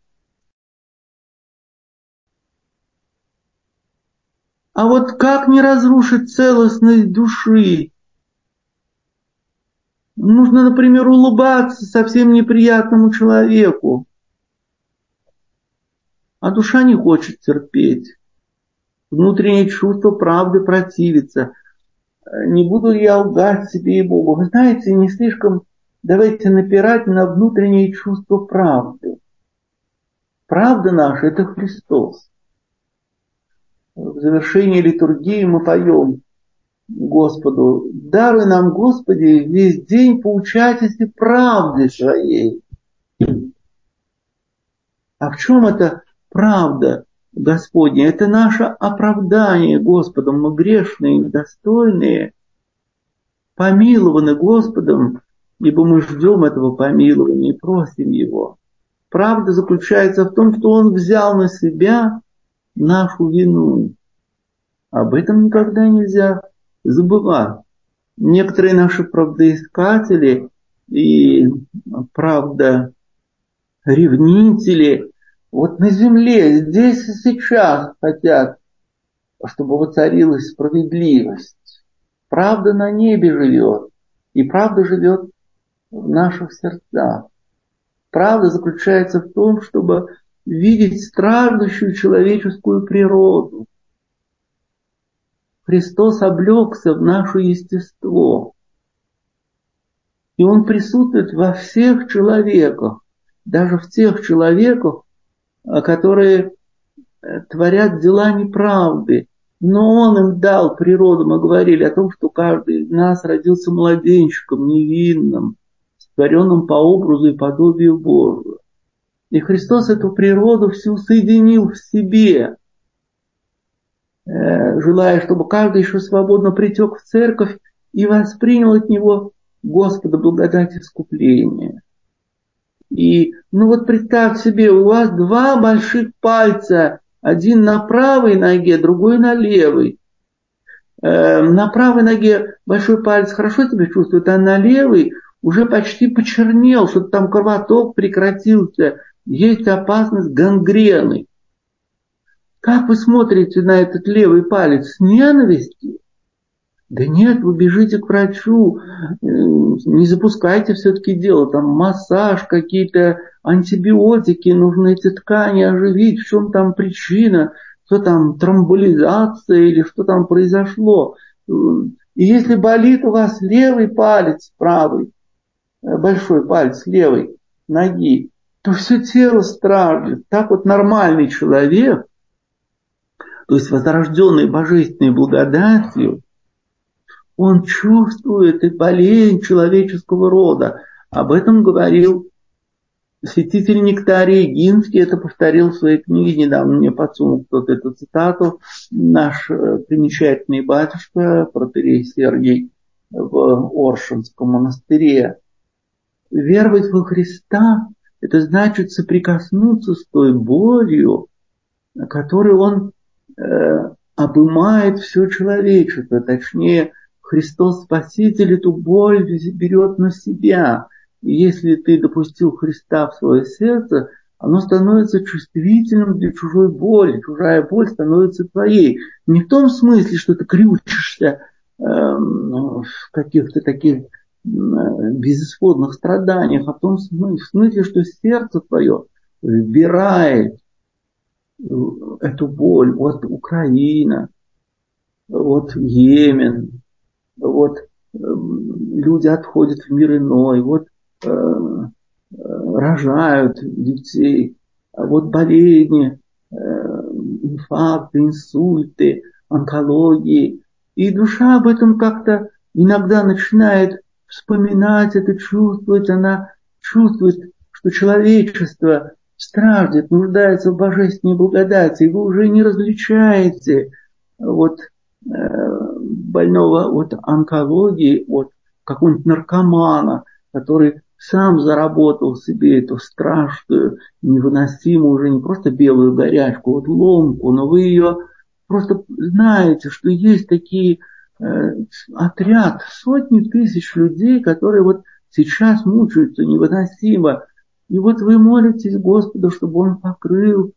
А вот как не разрушить целостность души? Нужно, например, улыбаться совсем неприятному человеку, а душа не хочет терпеть. Внутреннее чувство правды противится. Не буду ли я лгать себе и Богу? Вы знаете, не слишком давайте напирать на внутреннее чувство правды. Правда наша – это Христос. В завершении литургии мы поем Господу: даруй нам, Господи, весь день поучайтесь и правде Своей. А в чем это правда Господня? Это наше оправдание Господом. Мы грешные, недостойные, помилованы Господом, ибо мы ждем этого помилования и просим Его. Правда заключается в том, что Он взял на себя нашу вину. Об этом никогда нельзя забывать. Некоторые наши правдоискатели и правдоревнители вот на земле, здесь и сейчас хотят, чтобы воцарилась справедливость. Правда на небе живет, и правда живет в наших сердцах. Правда заключается в том, чтобы видеть страждущую человеческую природу. Христос облегся в наше естество. И Он присутствует во всех человеках, даже в тех человеках, которые творят дела неправды. Но Он им дал природу. Мы говорили о том, что каждый из нас родился младенчиком, невинным, створенным по образу и подобию Божию. И Христос эту природу всю соединил в себе, желая, чтобы каждый еще свободно притек в церковь и воспринял от Него Господа благодать искупления. И, ну вот представь себе, у вас два больших пальца, один на правой ноге, другой на левой. Э, на правой ноге большой палец хорошо себя чувствует, а на левой уже почти почернел, что-то там кровоток прекратился, есть опасность гангрены. Как вы смотрите на этот левый палец? С ненавистью? Да нет, вы бежите к врачу, не запускайте все-таки дело, там массаж, какие-то антибиотики, нужно эти ткани оживить, в чем там причина, что там тромболизация или что там произошло. И если болит у вас левый палец правый, большой палец левой ноги, то все тело страждет. Так вот нормальный человек, то есть возрожденный божественной благодатью, он чувствует и болезнь человеческого рода. Об этом говорил святитель Нектарий Егинский, это повторил в своей книге, недавно мне подсунул кто-то эту цитату, наш примечательный батюшка, протоиерей Сергий в Оршинском монастыре. Веровать во Христа – это значит соприкоснуться с той болью, которой Он э, обымает все человечество, точнее, Христос Спаситель эту боль берет на себя. И если ты допустил Христа в свое сердце, оно становится чувствительным для чужой боли. Чужая боль становится твоей. Не в том смысле, что ты крючишься э, в каких-то таких э, безысходных страданиях, а в том смысле, что сердце твое вбирает эту боль. Вот Украина, вот Йемен, вот э, люди отходят в мир иной, вот э, э, рожают детей, вот болезни, э, инфаркты, инсульты, онкологии. И душа об этом как-то иногда начинает вспоминать это, чувствовать. Она чувствует, что человечество страждет, нуждается в божественной благодати, и вы уже не различаете вот больного от онкологии, от какого-нибудь наркомана, который сам заработал себе эту страшную, невыносимую уже не просто белую горячку, вот ломку, но вы ее просто знаете, что есть такие э, отряд, сотни тысяч людей, которые вот сейчас мучаются невыносимо. И вот вы молитесь Господу, чтобы Он покрыл,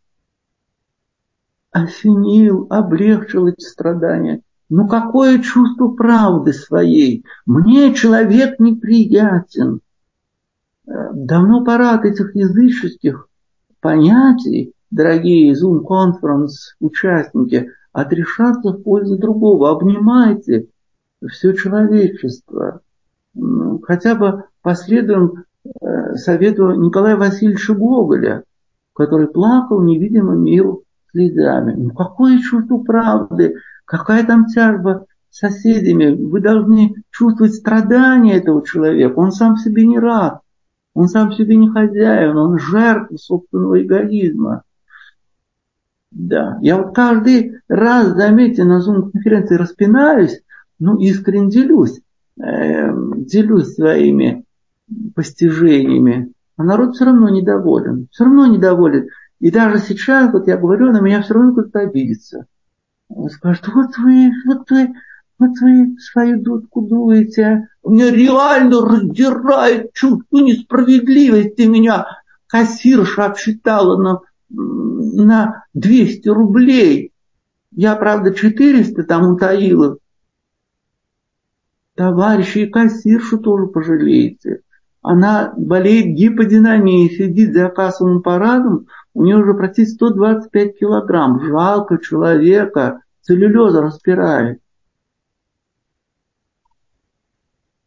осенил, облегчил эти страдания. Ну какое чувство правды своей? Мне человек неприятен. Давно пора от этих языческих понятий, дорогие Zoom Conference участники, отрешаться в пользу другого. Обнимайте все человечество. Хотя бы последуем совету Николая Васильевича Гоголя, который плакал невидимым миру слезами. Ну какое чувство правды? Какая там тяжба с соседями? Вы должны чувствовать страдания этого человека. Он сам себе не рад. Он сам себе не хозяин. Он жертва собственного эгоизма. Да. Я вот каждый раз, заметьте, на Zoom-конференции распинаюсь, ну, искренне делюсь. Э, делюсь своими постижениями. А народ все равно недоволен. Все равно недоволен. И даже сейчас, вот я говорю, на меня все равно кто-то обидится. Он скажет, вот вы, вот вы, вот вы свою дудку дуете. Меня реально раздирает чувство несправедливости. Меня кассирша обсчитала на, на двести рублей. Я, правда, четыреста там утаила. Товарищи, и кассиршу тоже пожалеете. Она болеет гиподинамией, сидит за кассовым аппаратом, у нее уже почти сто двадцать пять килограмм. Жалко человека, целлюлеза распирает.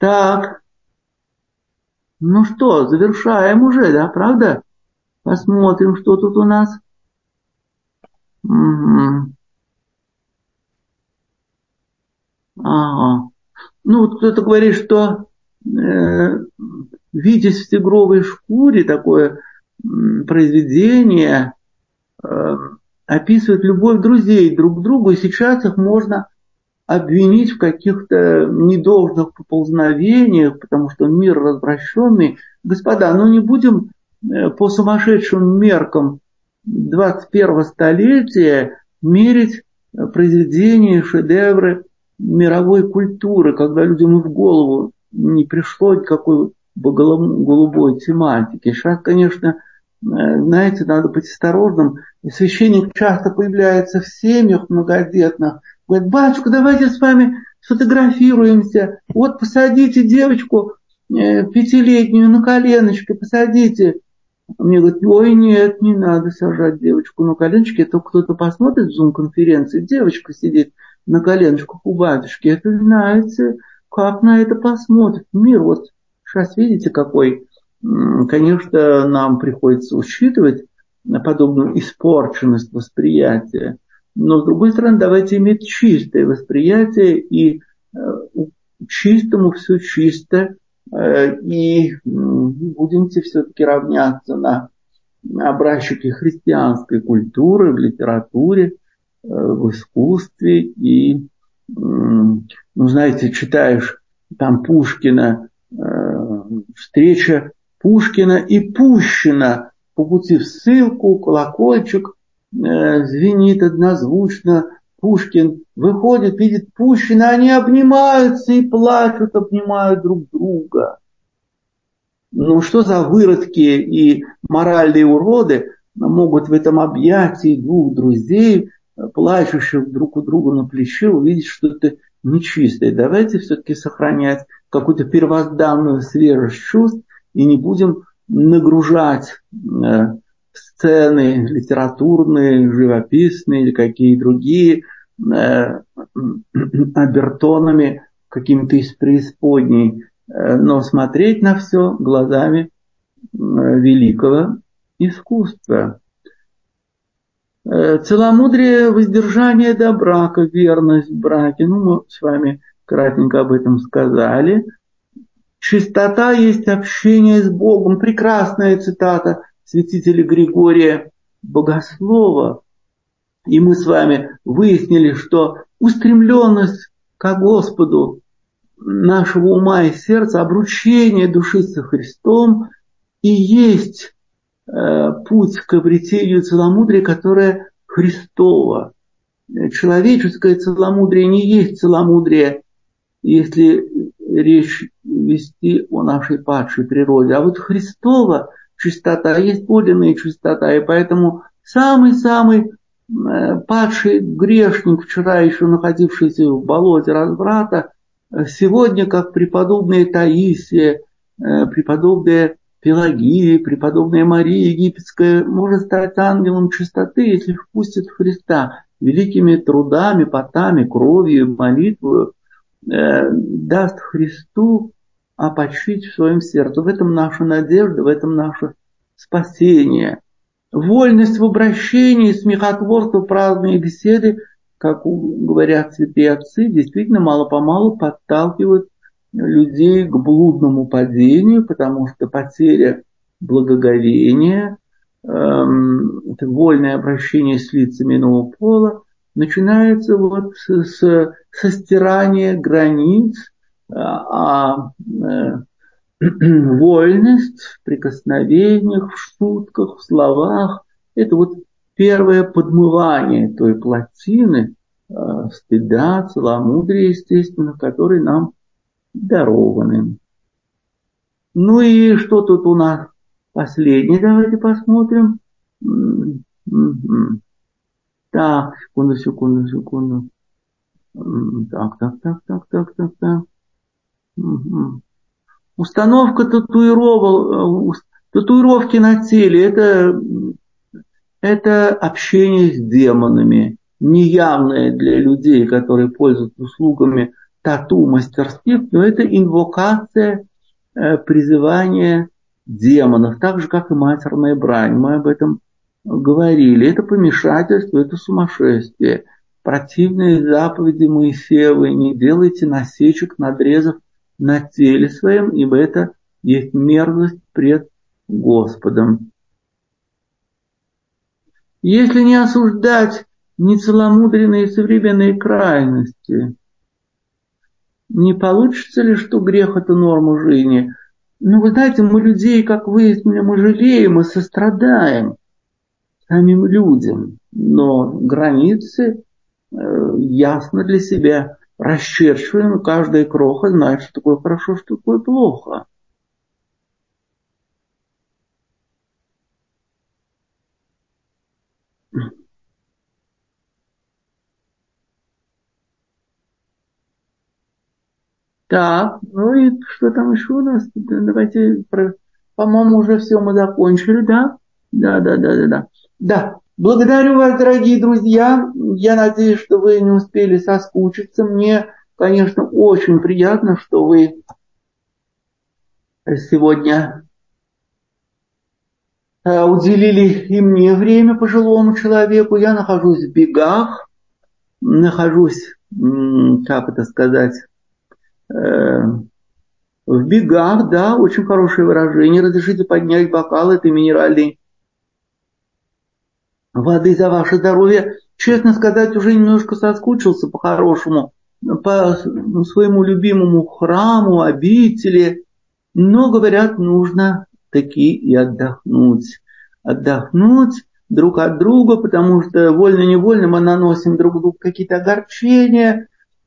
Так, ну что, завершаем уже, да, правда? Посмотрим, что тут у нас. Угу. Ага. Ну, вот кто-то говорит, что э, «Витязь в тигровой шкуре», такое м, произведение, э, описывает любовь друзей друг к другу, и сейчас их можно обвинить в каких-то недолжных поползновениях, потому что мир развращенный. Господа, ну не будем э, по сумасшедшим меркам двадцать первого столетия мерить э, произведения, шедевры мировой культуры, когда людям и в голову не пришло никакой голубой тематики. Сейчас, конечно, э, знаете, надо быть осторожным. Священник часто появляется в семьях многодетных, говорит: батюшка, давайте с вами сфотографируемся. Вот посадите девочку э, пятилетнюю на коленочки, посадите. Мне говорят: ой, нет, не надо сажать девочку на коленочки. Это кто-то посмотрит в зум-конференции, девочка сидит на коленочках у батюшки. Это, знаете, как на это посмотрит мир. Вот сейчас видите, какой, конечно, нам приходится учитывать подобную испорченность восприятия. Но, с другой стороны, давайте иметь чистое восприятие, и э, чистому все чисто, э, и э, будемте все-таки равняться на образчики христианской культуры в литературе, э, в искусстве. И, э, ну, знаете, читаешь там Пушкина, э, встреча Пушкина и Пущина по пути в ссылку, колокольчик э, звенит однозвучно. Пушкин выходит, видит Пущина, они обнимаются и плачут, обнимают друг друга. Ну что за выродки и моральные уроды могут в этом объятии двух друзей, плачущих друг у друга на плече, увидеть что-то нечистое? Давайте все-таки сохранять какую-то первозданную свежесть чувств и не будем нагружать э, сцены литературные, живописные или какие другие э, обертонами какими-то из преисподней, но смотреть на все глазами великого искусства. Целомудрие, воздержание до брака, верность в браке. Ну, мы с вами кратенько об этом сказали. Чистота есть общение с Богом. Прекрасная цитата святителя Григория Богослова. И мы с вами выяснили, что устремленность к Господу нашего ума и сердца, обручение души со Христом и есть э, путь к обретению целомудрия, которое Христово. Человеческое целомудрие не есть целомудрие, если речь вести о нашей падшей природе. А вот Христово чистота есть подлинная чистота, и поэтому самый-самый э, падший грешник, вчера еще находившийся в болоте разврата, сегодня, как преподобная Таисия, преподобная Пелагия, преподобная Мария Египетская, может стать ангелом чистоты, если впустит в Христа великими трудами, потами, кровью, молитвою, даст Христу опочить в своем сердце. В этом наша надежда, в этом наше спасение. Вольность в обращении, смехотворство, праздные беседы, как говорят святые отцы, действительно мало-помалу подталкивают людей к блудному падению, потому что потеря благоговения, эм, это вольное обращение с лицами иного пола, начинается вот с, с, со стирания границ, а, а вольность в прикосновениях, в шутках, в словах. Это вот первое подмывание той плотины э, стыда, целомудрия, естественно, который нам дарованы. Ну и что тут у нас последнее? Давайте посмотрим. Так, секунду, секунду, секунду. Так, так, так, так, так, так, так. Установка татуировок, татуировки на теле – это, это общение с демонами, неявное для людей, которые пользуются услугами тату мастерских, но это инвокация, э, призывание демонов, так же, как и матерная брань. Мы об этом говорили. Это помешательство, это сумасшествие. Противные заповеди Моисеевы: не делайте насечек, надрезов на теле своем, ибо это есть мерзость пред Господом. Если не осуждать нецеломудренные современные крайности, не получится ли, что грех – это норма жизни? Ну, вы знаете, мы людей, как выяснили, мы жалеем и сострадаем самим людям, но границы э, ясно для себя расчерчиваем, и каждая кроха знает, что такое хорошо, что такое плохо. Так, ну и что там еще у нас? Давайте, про... по-моему, уже все мы закончили, да? Да, да, да, да, да. Да, благодарю вас, дорогие друзья. Я надеюсь, что вы не успели соскучиться. Мне, конечно, очень приятно, что вы сегодня уделили и мне время, пожилому человеку. Я нахожусь в бегах, нахожусь, как это сказать, в бегах, да, очень хорошее выражение. Разрешите поднять бокал этой минеральной воды за ваше здоровье. Честно сказать, уже немножко соскучился по-хорошему, по своему любимому храму, обители. Но, говорят, нужно таки и отдохнуть. Отдохнуть друг от друга, потому что вольно-невольно мы наносим друг другу какие-то огорчения.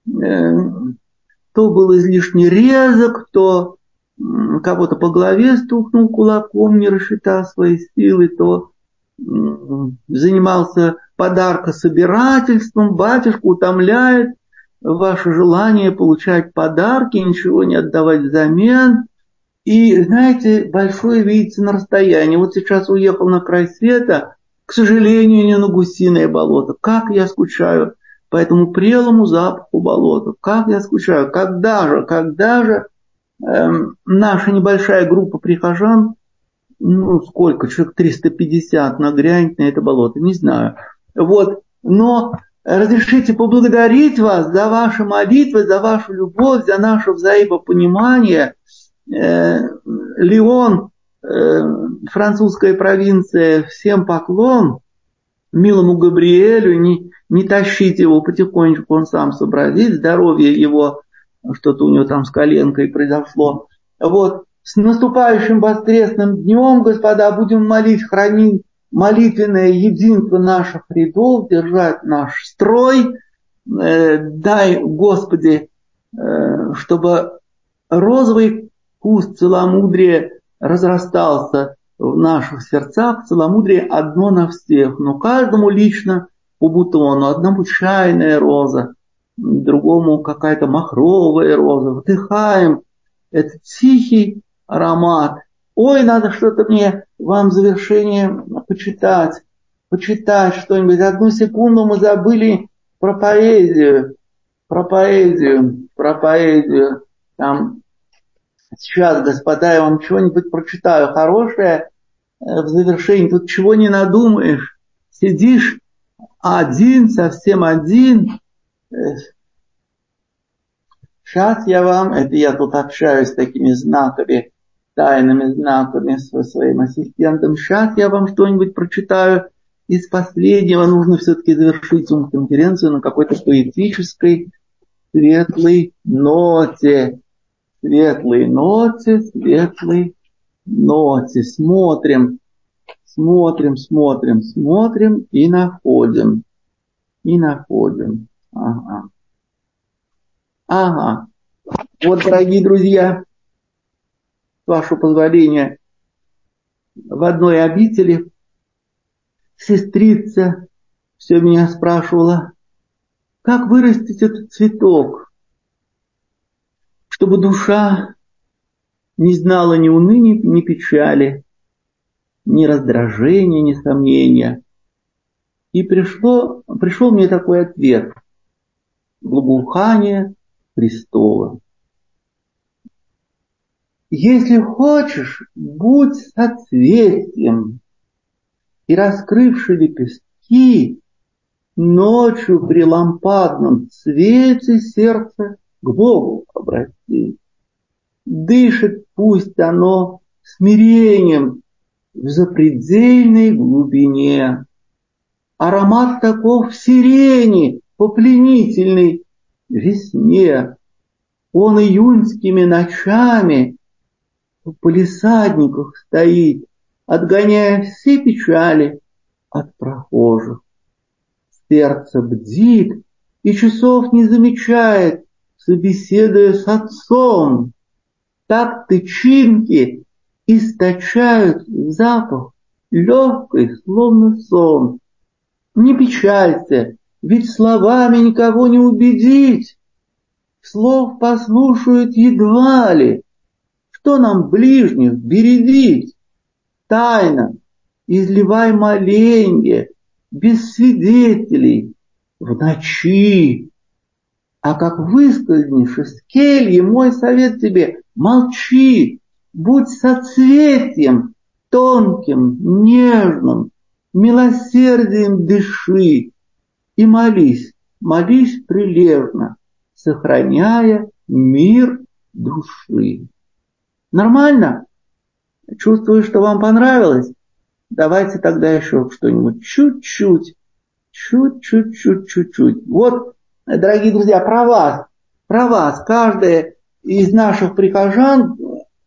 То был излишне резок, то кого-то по голове стукнул кулаком, не рассчитав свои силы, то занимался подаркособирательством. Батюшка утомляет ваше желание получать подарки, ничего не отдавать взамен. И, знаете, большое видится на расстоянии. Вот сейчас уехал на край света, к сожалению, не на гусиное болото. Как я скучаю по этому прелому запаху болота. Как я скучаю. Когда же, когда же эм, наша небольшая группа прихожан, ну, сколько, человек триста пятьдесят, нагрянет на это болото, не знаю. Вот, но разрешите поблагодарить вас за ваши молитвы, за вашу любовь, за наше взаимопонимание. Э, Лион, э, французская провинция, всем поклон. Милому Габриэлю, не, не тащите его потихонечку, он сам сообразит, здоровье его, что-то у него там с коленкой произошло. Вот, с наступающим воскресным днем, господа, будем молить, хранить молитвенное единство наших рядов, держать наш строй. Э, дай, Господи, э, чтобы розовый куст целомудрия разрастался в наших сердцах. Целомудрие одно на всех, но каждому лично по бутону. Одному чайная роза, другому какая-то махровая роза. Вдыхаем этот тихий аромат. Ой, надо что-то мне вам в завершение почитать. Почитать что-нибудь. Одну секунду мы забыли про поэзию. Про поэзию. Про поэзию. Там сейчас, господа, я вам чего-нибудь прочитаю хорошее в завершении. Тут чего не надумаешь. Сидишь один, совсем один. Сейчас я вам, это я тут общаюсь с такими знаками, тайными знаками со своим ассистентом. Сейчас я вам что-нибудь прочитаю из последнего. Нужно все-таки завершить конференцию на какой-то поэтической, светлой ноте. Светлой ноте, светлой ноте. Смотрим, смотрим, смотрим, смотрим и находим. И находим. Ага. Ага. Вот, дорогие друзья, с вашего позволения, в одной обители сестрица все меня спрашивала, как вырастить этот цветок, чтобы душа не знала ни уныния, ни печали, ни раздражения, ни сомнения. И пришло, пришел мне такой ответ. Благоухание Христова. Если хочешь, будь соцветием, и, раскрывши лепестки, ночью при лампадном свете сердце к Богу обрати. Дышит пусть оно смирением в запредельной глубине. Аромат таков в сирени по пленительной весне. Он июньскими ночами в палисадниках стоит, отгоняя все печали от прохожих. Сердце бдит и часов не замечает, собеседуя с отцом. Так тычинки источают запах легкий, словно сон. Не печалься, ведь словами никого не убедить. Слов послушают едва ли. Что нам ближних бередить? Тайно изливай моленье, без свидетелей, в ночи. А как выскользнешь из кельи, мой совет тебе — молчи, будь соцветием, тонким, нежным, милосердием дыши и молись, молись прилежно, сохраняя мир души. Нормально? Чувствую, что вам понравилось? Давайте тогда еще что-нибудь чуть-чуть, чуть-чуть, чуть-чуть. Вот, дорогие друзья, про вас, про вас. Каждая из наших прихожан,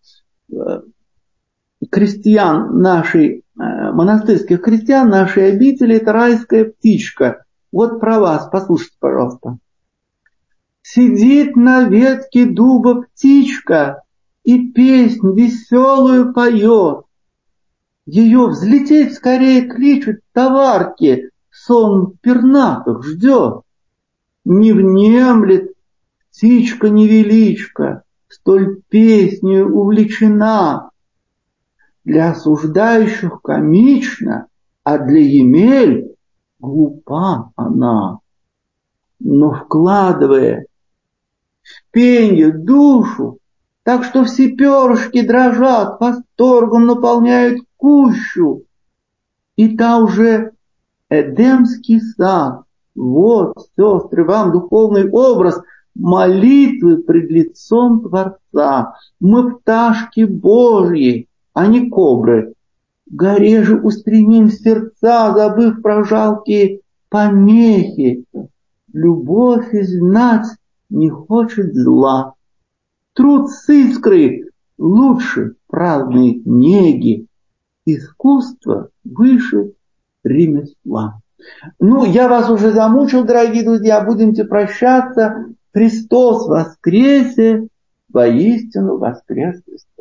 крестьян нашей, монастырских крестьян нашей обители, это райская птичка. Вот про вас, послушайте, пожалуйста. Сидит на ветке дуба птичка и песнь веселую поет. Ее взлететь скорее кличут товарки, сон пернатых ждет. Не внемлет птичка-невеличка, столь песнею увлечена. Для осуждающих комично, а для Емель глупа она. Но вкладывая в пенье душу, так что все перышки дрожат, восторгом наполняют кущу. И та уже Эдемский сад. Вот, сестры, вам духовный образ молитвы пред лицом Творца. Мы пташки Божьи, а не кобры. Горе же устремим сердца, забыв про жалкие помехи. Любовь изгнать не хочет зла. Труд с искрой лучше праздной неги. Искусство выше ремесла. Ну, я вас уже замучил, дорогие друзья, будемте прощаться. Христос воскресе, воистину воскрес.